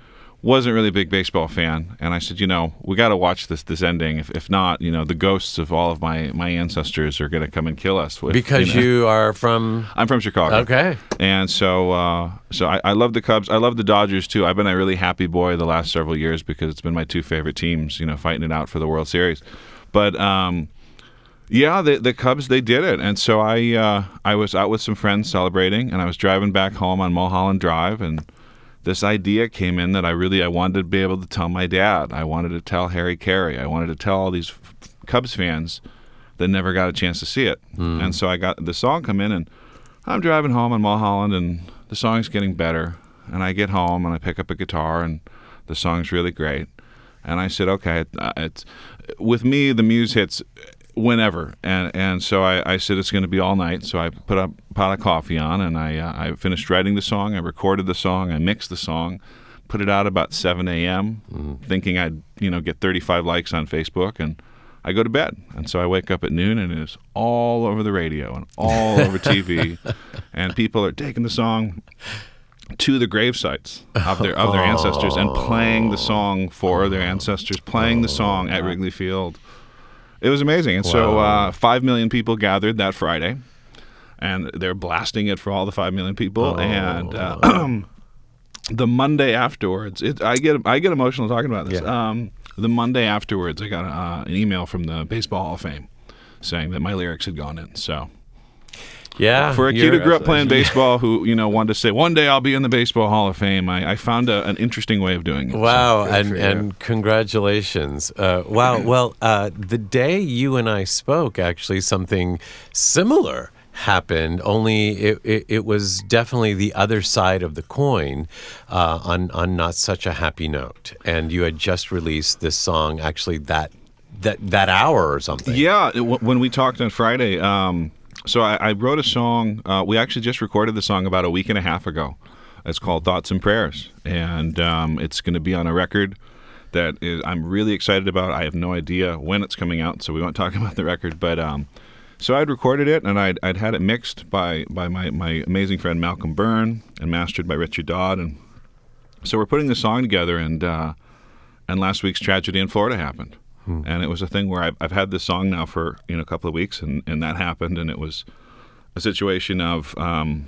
Speaker 8: wasn't really a big baseball fan, and I said, you know, we got to watch this this ending. If if not, you know, the ghosts of all of my, my ancestors are going to come and kill us. If,
Speaker 3: Because
Speaker 8: you, know.
Speaker 3: you are from...
Speaker 8: I'm from Chicago.
Speaker 3: Okay.
Speaker 8: And so uh, so I, I love the Cubs. I love the Dodgers, too. I've been a really happy boy the last several years because it's been my two favorite teams, you know, fighting it out for the World Series. But, um, yeah, the, the Cubs, they did it. And so I uh, I was out with some friends celebrating, and I was driving back home on Mulholland Drive, and this idea came in that I really I wanted to be able to tell my dad. I wanted to tell Harry Carey. I wanted to tell all these f- Cubs fans that never got a chance to see it. Mm. And so I got the song come in, and I'm driving home on Mulholland, and the song's getting better. And I get home, and I pick up a guitar, and the song's really great. And I said, okay, uh, it's with me, the muse hits whenever, and and so I, I said it's going to be all night. So I put a pot of coffee on, and I uh, I finished writing the song. I recorded the song. I mixed the song, put it out about seven a.m. Mm-hmm. thinking I'd you know get thirty-five likes on Facebook, and I go to bed. And so I wake up at noon, and it's all over the radio and all over T V, and people are taking the song to the grave sites of their of their ancestors and playing the song for their ancestors, playing the song at Wrigley Field. It was amazing. And wow. so uh, five million people gathered that Friday, and they're blasting it for all the five million people. Oh. And uh, the Monday afterwards, it, I get I get emotional talking about this. Yeah. Um, the Monday afterwards, I got uh, an email from the Baseball Hall of Fame saying that my lyrics had gone in. So
Speaker 3: yeah,
Speaker 8: for a kid who grew up playing baseball, who you know wanted to say one day I'll be in the Baseball Hall of Fame, I, I found a, an interesting way of doing it.
Speaker 3: Wow,
Speaker 8: so
Speaker 3: and and congratulations! Uh, wow, well, uh, the day you and I spoke, actually, something similar happened. Only it, it, it was definitely the other side of the coin, uh, on on not such a happy note. And you had just released this song, actually that that that hour or something.
Speaker 8: Yeah, it, when we talked on Friday. Um, So I, I wrote a song. Uh, we actually just recorded the song about a week and a half ago. It's called Thoughts and Prayers, and um, it's going to be on a record that is, I'm really excited about. I have no idea when it's coming out, so we won't talk about the record. But um, so I'd recorded it, and I'd, I'd had it mixed by by my, my amazing friend Malcolm Byrne and mastered by Richard Dodd. And so we're putting the song together, and uh, and last week's tragedy in Florida happened. Hmm. And it was a thing where I've, I've had this song now for you know a couple of weeks, and, and that happened, and it was a situation of um,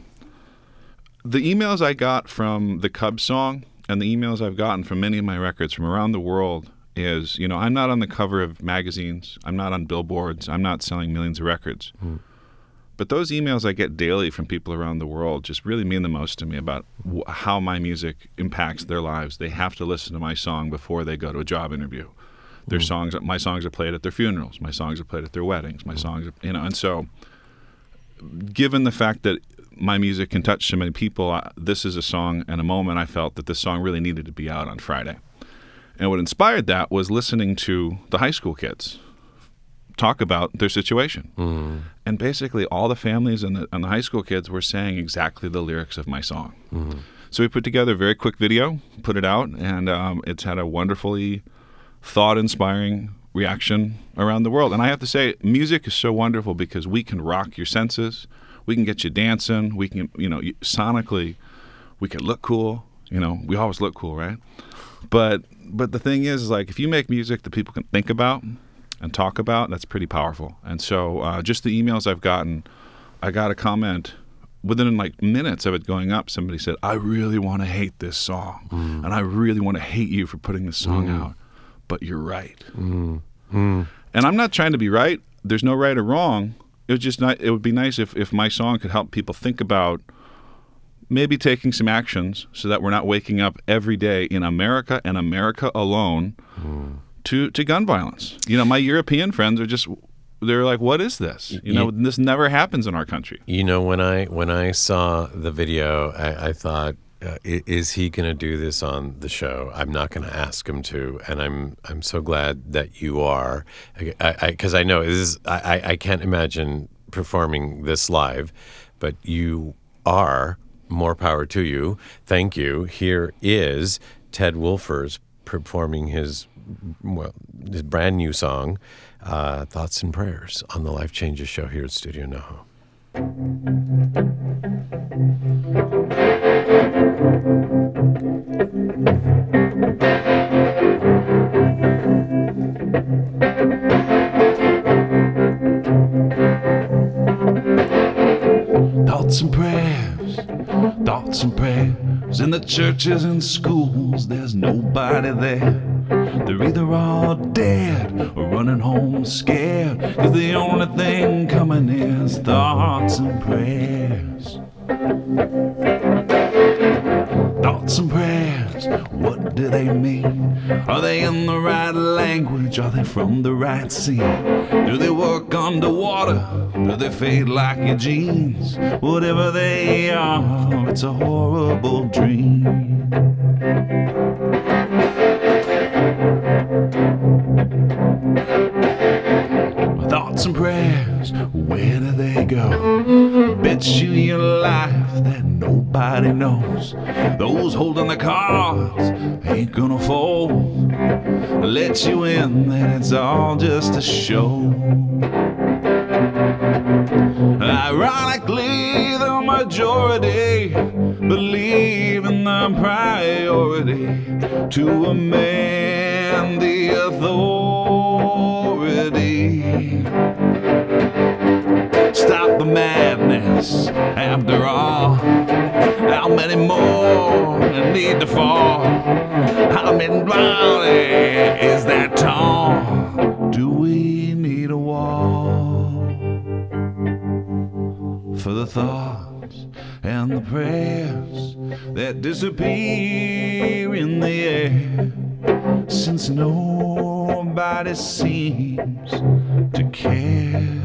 Speaker 8: the emails I got from the Cubs song and the emails I've gotten from many of my records from around the world is, you know, I'm not on the cover of magazines, I'm not on billboards, I'm not selling millions of records. Hmm. But those emails I get daily from people around the world just really mean the most to me about w- how my music impacts their lives. They have to listen to my song before they go to a job interview. Their mm. songs, my songs are played at their funerals. My songs are played at their weddings. My mm. songs, are, you know, and so, given the fact that my music can touch so many people, uh, this is a song and a moment I felt that this song really needed to be out on Friday. And what inspired that was listening to the high school kids talk about their situation, mm. and basically all the families and the, and the high school kids were saying exactly the lyrics of my song. Mm. So we put together a very quick video, put it out, and um, it's had a wonderfully thought-inspiring reaction around the world. And I have to say, music is so wonderful because we can rock your senses. We can get you dancing. We can, you know, sonically, we can look cool. You know, we always look cool, right? But but the thing is, is like, if you make music that people can think about and talk about, that's pretty powerful. And so uh, just the emails I've gotten, I got a comment within like minutes of it going up. Somebody said, I really want to hate this song. Mm. And I really want to hate you for putting this song mm. out. But you're right. Mm. Mm. And I'm not trying to be right. There's no right or wrong. It would just not, it would be nice if, if my song could help people think about maybe taking some actions so that we're not waking up every day in America and America alone mm. to, to gun violence. You know, my European friends are just, they're like, what is this? You know, you, this never happens in our country.
Speaker 3: You know, when I when I saw the video, I, I thought, Uh, is he going to do this on the show? I'm not going to ask him to, and I'm I'm so glad that you are, because I, I, I know this is, I I can't imagine performing this live, but you are. More power to you. Thank you. Here is Ted Wolfers performing his well his brand new song, uh, "Thoughts and Prayers," on the Life Changes show here at Studio NoHo.
Speaker 2: Thank you.
Speaker 9: Thoughts and prayers, thoughts and prayers. In the churches and schools, there's nobody there. They're either all dead or running home scared, 'cause the only thing coming is thoughts and prayers. Thoughts and prayers, what do they mean? Are they in the right language? Are they from the right scene? Do they work underwater? Do they fade like your jeans? Whatever they are, it's a horrible dream. Thoughts and prayers, where do they go? Bet you your life that nobody knows. Those holding the cards ain't gonna fold. Let you in, that it's all just a show. Ironically, the majority believe in the priority to a man, the authority. Stop the madness, after all. How many more need to fall? How many body is that tall? Do we need a wall for the thoughts and the prayers that disappear in the air, since nobody seems to care?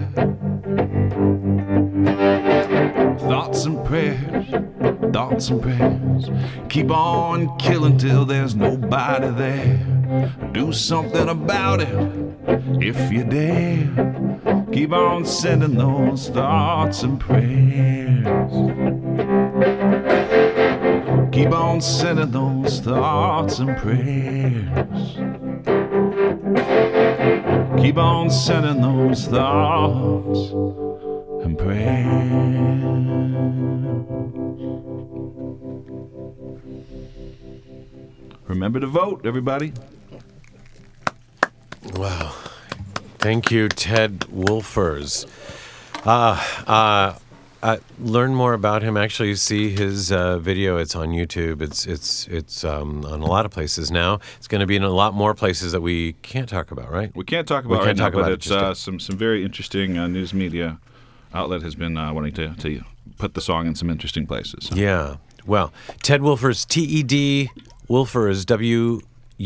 Speaker 9: Thoughts and prayers, thoughts and prayers. Keep on killing till there's nobody there. Do something about it if you dare. Keep on sending those thoughts and prayers. Keep on sending those thoughts and prayers. Keep on sending those thoughts and prayers. Remember to vote, everybody.
Speaker 3: Wow. Thank you, Ted Wolfers. Uh, uh, uh, learn more about him. Actually, see his uh, video. It's on YouTube. It's it's it's um, on a lot of places now. It's going to be in a lot more places that we can't talk about, right?
Speaker 8: We can't talk
Speaker 3: We
Speaker 8: about it
Speaker 3: can't
Speaker 8: right
Speaker 3: talk
Speaker 8: now,
Speaker 3: about
Speaker 8: but
Speaker 3: it
Speaker 8: it's
Speaker 3: just
Speaker 8: uh,
Speaker 3: yet.
Speaker 8: some some very interesting uh, news media outlet has been uh, wanting to, to put the song in some interesting places. So.
Speaker 3: Yeah. Well, Ted Wolfers, T E D Wolfers, W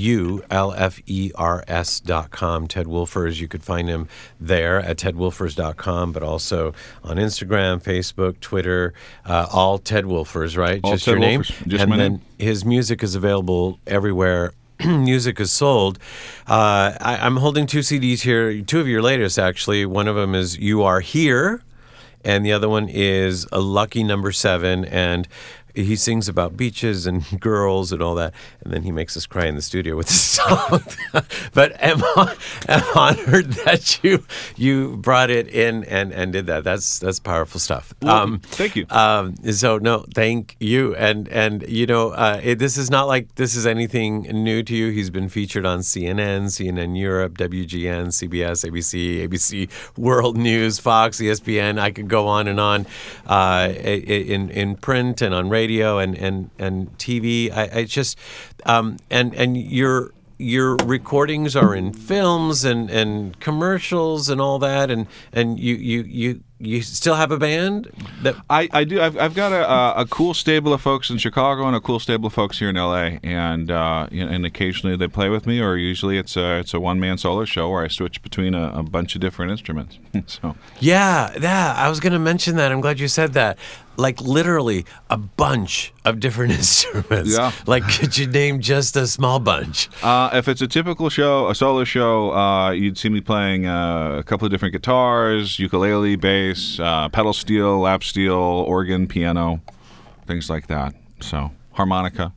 Speaker 3: U L F E R S dot com. Ted Wolfers, you could find him there at ted wolfers dot com, but also on Instagram, Facebook, Twitter, uh, all Ted Wolfers, right?
Speaker 8: All
Speaker 3: Just
Speaker 8: Ted
Speaker 3: your name.
Speaker 8: Wolfers. Just
Speaker 3: and
Speaker 8: my
Speaker 3: then
Speaker 8: name.
Speaker 3: his music is available everywhere music is sold. Uh, I, I'm holding two C Ds here, two of your latest, actually. One of them is You Are Here, and the other one is A Lucky Number Seven, and he sings about beaches and girls and all that, and then he makes us cry in the studio with this song. But I'm, I'm honored that you you brought it in and, and did that. That's that's powerful stuff.
Speaker 8: Well,
Speaker 3: Um,
Speaker 8: thank you.
Speaker 3: Um, so no, thank you. And and you know, uh, it, this is not like this is anything new to you. He's been featured on C N N, C N N Europe, W G N, C B S, A B C, A B C World News, Fox, E S P N. I could go on and on. Uh, in in print and on radio. Radio and, and, and T V. I, I just um, and and your your recordings are in films and, and commercials and all that, and and you you, you you still have a band that
Speaker 8: I, I do. I've, I've got a, a cool stable of folks in Chicago and a cool stable of folks here in L A. And uh, you know, and occasionally they play with me, or usually it's a it's a one man solo show where I switch between a, a bunch of different instruments. So
Speaker 3: yeah yeah I was going to mention that. I'm glad you said that. Like literally a bunch of different instruments.
Speaker 8: Yeah.
Speaker 3: Like could you name just a small bunch?
Speaker 8: Uh, if it's a typical show, a solo show, uh, you'd see me playing uh, a couple of different guitars, ukulele, bass, uh, pedal steel, lap steel, organ, piano, things like that. So harmonica.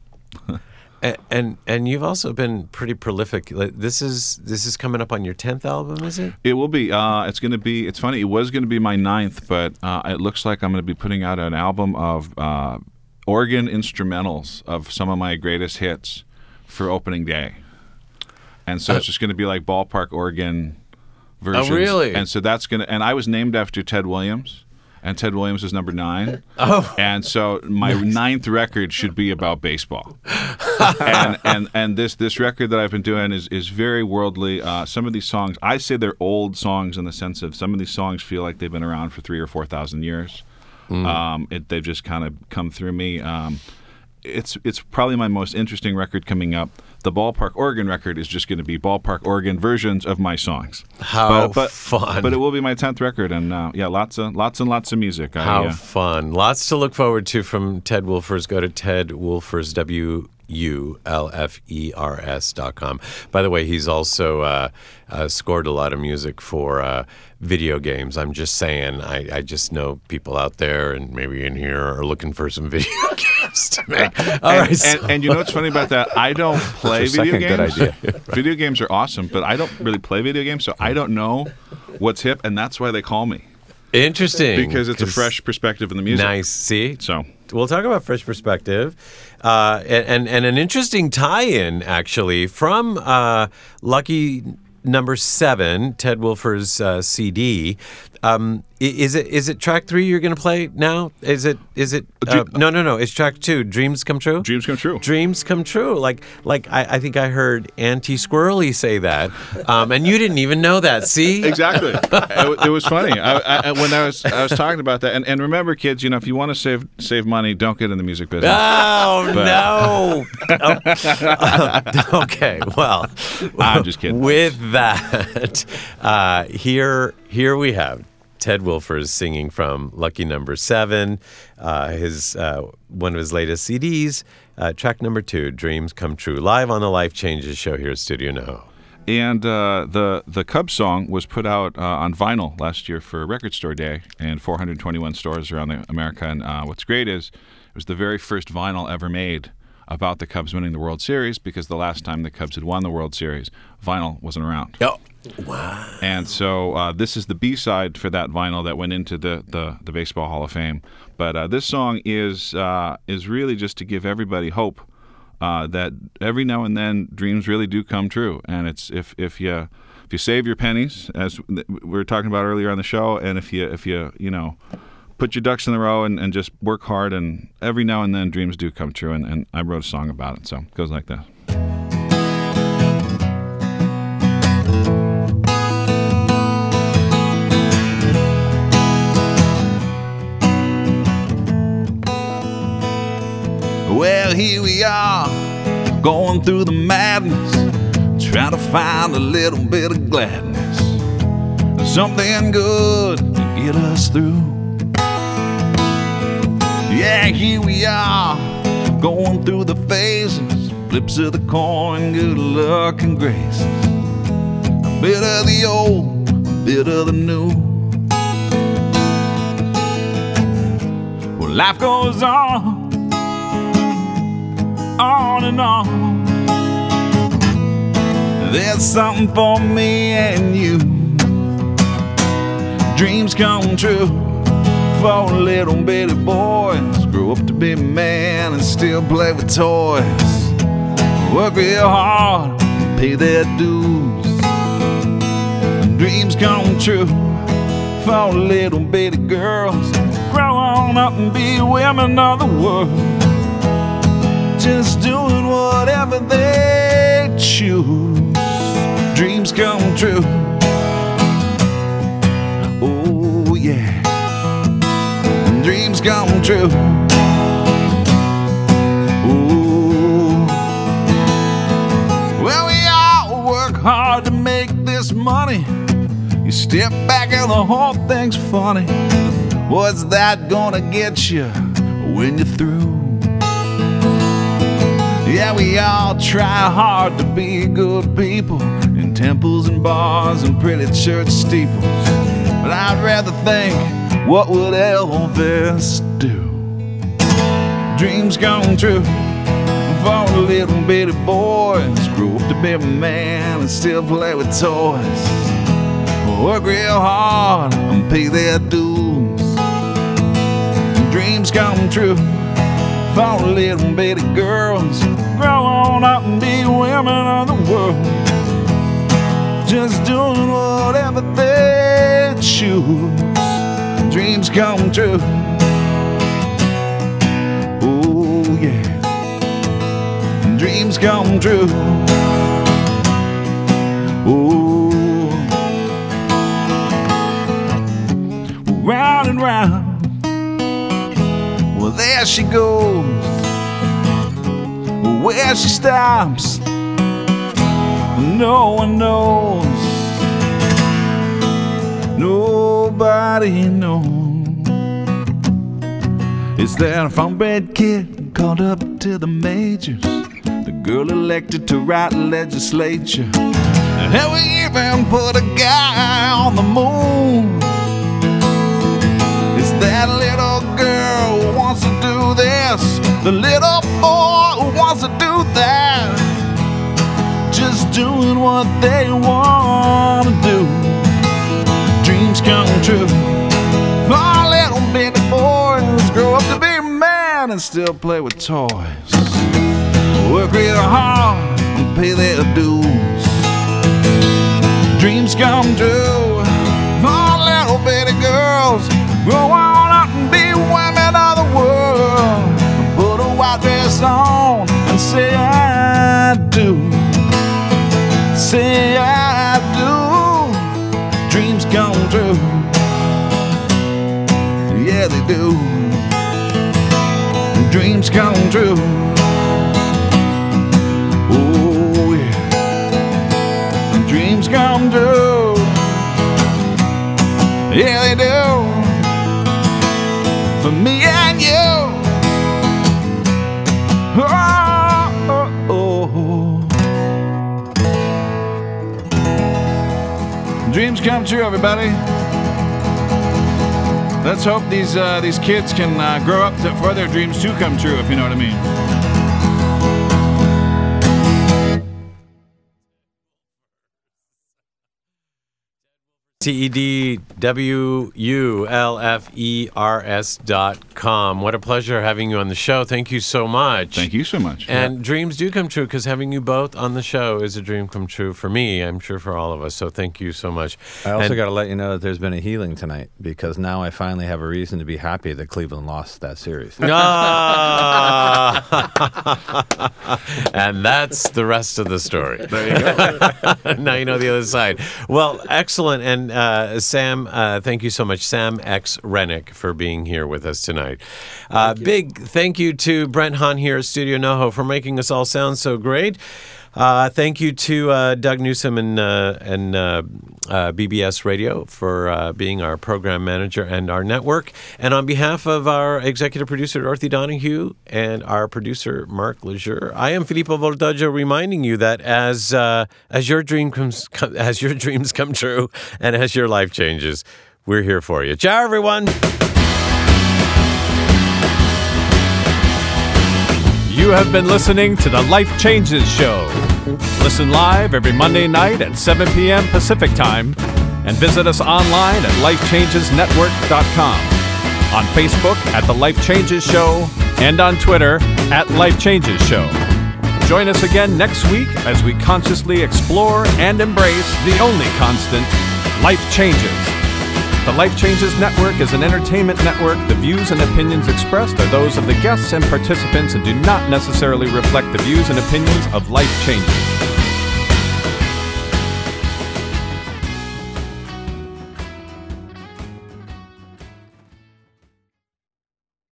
Speaker 3: And, and and you've also been pretty prolific. Like, This is this is coming up on your tenth album, is it?
Speaker 8: It will be. Uh, it's going to be. It's funny. It was going to be my ninth, but uh, it looks like I'm going to be putting out an album of uh, organ instrumentals of some of my greatest hits for opening day. And so
Speaker 3: Uh,
Speaker 8: it's just going to be like ballpark organ versions.
Speaker 3: really?
Speaker 8: And so that's going to. And I was named after Ted Williams. and Ted Williams is number nine.
Speaker 3: Oh.
Speaker 8: And so my nice. ninth record should be about baseball. and and and this this record that I've been doing is is very worldly. Uh, some of these songs, I say they're old songs in the sense of some of these songs feel like they've been around for three or four thousand years. Mm. Um, it, they've just kind of come through me. Um, it's it's probably my most interesting record coming up. The Ballpark Oregon record is just going to be Ballpark Oregon versions of my songs.
Speaker 3: How
Speaker 8: but, but,
Speaker 3: fun!
Speaker 8: But it will be my tenth record, and uh, yeah, lots of lots and lots of music.
Speaker 3: How
Speaker 8: I, uh,
Speaker 3: fun! Lots to look forward to from Ted Wolfers. Go to Ted Wolfers W U L F E R S dot com. By the way, he's also uh, uh, scored a lot of music for uh, video games. I'm just saying, I, I just know people out there and maybe in here are looking for some video games to make. All
Speaker 8: and,
Speaker 3: right, so.
Speaker 8: and, and you know what's funny about that? I don't play video
Speaker 5: second
Speaker 8: games.
Speaker 5: good idea.
Speaker 8: Video games are awesome, but I don't really play video games, so I don't know what's hip, and that's why they call me.
Speaker 3: Interesting.
Speaker 8: Because it's a fresh perspective in the music.
Speaker 3: Nice. See?
Speaker 8: So
Speaker 3: we'll talk about fresh perspective. Uh, and, and, and an interesting tie-in, actually, from uh, Lucky Number Seven, Ted Wolfer's uh, C D. Um, i- is it is it track three you're going to play now? Is it is it? Uh, no, no, no. It's track two. Dreams Come True.
Speaker 8: Dreams Come True.
Speaker 3: Dreams Come True. Like like I, I think I heard Auntie Squirrely say that, um, and you didn't even know that. See?
Speaker 8: Exactly. it, it was funny I, I, when I was I was talking about that. And, and remember, kids, you know, if you want to save save money, don't get in the music business.
Speaker 3: Oh
Speaker 8: But-
Speaker 3: no! Oh, okay, well,
Speaker 8: I'm just kidding.
Speaker 3: With that, uh, here here we have Ted Wolfers singing from Lucky Number Seven, uh, his uh, one of his latest C Ds, uh, track number two, "Dreams Come True," live on the Life Changes show here at Studio NoHo.
Speaker 8: And uh, the the Cubs song was put out uh, on vinyl last year for Record Store Day in four hundred twenty-one stores around the America. And uh, what's great is it was the very first vinyl ever made about the Cubs winning the World Series, because the last time the Cubs had won the World Series, vinyl wasn't around.
Speaker 3: Oh, wow!
Speaker 8: And so uh, this is the B-side for that vinyl that went into the, the, the Baseball Hall of Fame. But uh, this song is uh, is really just to give everybody hope. Uh, that every now and then dreams really do come true, and it's if if you if you save your pennies, as we were talking about earlier on the show, and if you if you you know put your ducks in a row and, and just work hard, and every now and then dreams do come true. And, and I wrote a song about it, so it goes like that.
Speaker 9: Well, here we are, going through the madness, trying to find a little bit of gladness, something good to get us through. Yeah, here we are, going through the phases, flips of the coin, good luck and grace. A bit of the old, a bit of the new. Well, life goes on, on and on. There's something for me and you. Dreams come true for little bitty boys. Grow up to be a man and still play with toys. Work real hard and pay their dues. Dreams come true for little bitty girls. Grow on up and be women of the world. Just doing whatever they choose. Dreams come true. Oh yeah. Dreams come true. Ooh. Well, we all work hard to make this money. You step back and the whole thing's funny. What's that gonna get you when you're through? Yeah, we all try hard to be good people in temples and bars and pretty church steeples. But I'd rather think, what would Elvis do? Dreams come true for little bitty boys. Grow up to be a man and still play with toys. Work real hard and pay their dues. Dreams come true for little bitty girls. Grow on up and be women of the world. Just doing whatever they choose. dreams come true. Oh yeah, dreams come true. Oh, round and round, well there she goes. Where she stops, no one knows. Nobody knows. It's that farm-bred kid called up to the majors, the girl elected to write legislature. And we even put a guy on the moon. It's that little girl who wants to do this, the little boy who wants to do that, just doing what they want to do. Dreams come true. Our little bitty boys grow up to be men and still play with toys. Work real hard and pay their dues. Dreams come true. Our little bitty girls grow on up and be women of the world. Put a white dress on and say I do. Say I do. Dreams come true. Yeah, they do. Dreams come true. Oh yeah. Dreams come true. Yeah, they do. For me and you. Oh, oh, oh. Dreams come true, everybody. Let's hope these uh, these kids can uh, grow up to, for their dreams to come true, if you know what I mean.
Speaker 3: T E D W U L F E R S dot com. What a pleasure having you on the show. Thank you so much.
Speaker 8: Thank you so much.
Speaker 3: And yeah. Dreams do come true, because having you both on the show is a dream come true for me, I'm sure for all of us. So thank you so much.
Speaker 5: I also
Speaker 3: and,
Speaker 5: got to let you know that there's been a healing tonight, because now I finally have a reason to be happy that Cleveland lost that series.
Speaker 3: Ah! And that's the rest of the story.
Speaker 8: There you go.
Speaker 3: Now you know the other side. Well, excellent. And uh, Sam, uh, thank you so much, Sam X. Rennick, for being here with us tonight. Uh, thank big thank you to Brent Hahn here at Studio NoHo for making us all sound so great. Uh, thank you to uh, Doug Newsom and, uh, and uh, uh, B B S Radio for uh, being our program manager and our network. And on behalf of our executive producer, Dorothy Donahue, and our producer, Mark Lejeune, I am Filippo Voltaggio, reminding you that as uh, as your dream comes, as your dreams come true and as your life changes, we're here for you. Ciao, everyone.
Speaker 5: You have been listening to the Life Changes Show. Listen live every Monday night at seven p.m. Pacific Time, and visit us online at life changes network dot com, on Facebook at The Life Changes Show, and on Twitter at Life Changes Show. Join us again next week as we consciously explore and embrace the only constant, life changes. The Life Changes Network is an entertainment network. The views and opinions expressed are those of the guests and participants and do not necessarily reflect the views and opinions of Life Changes.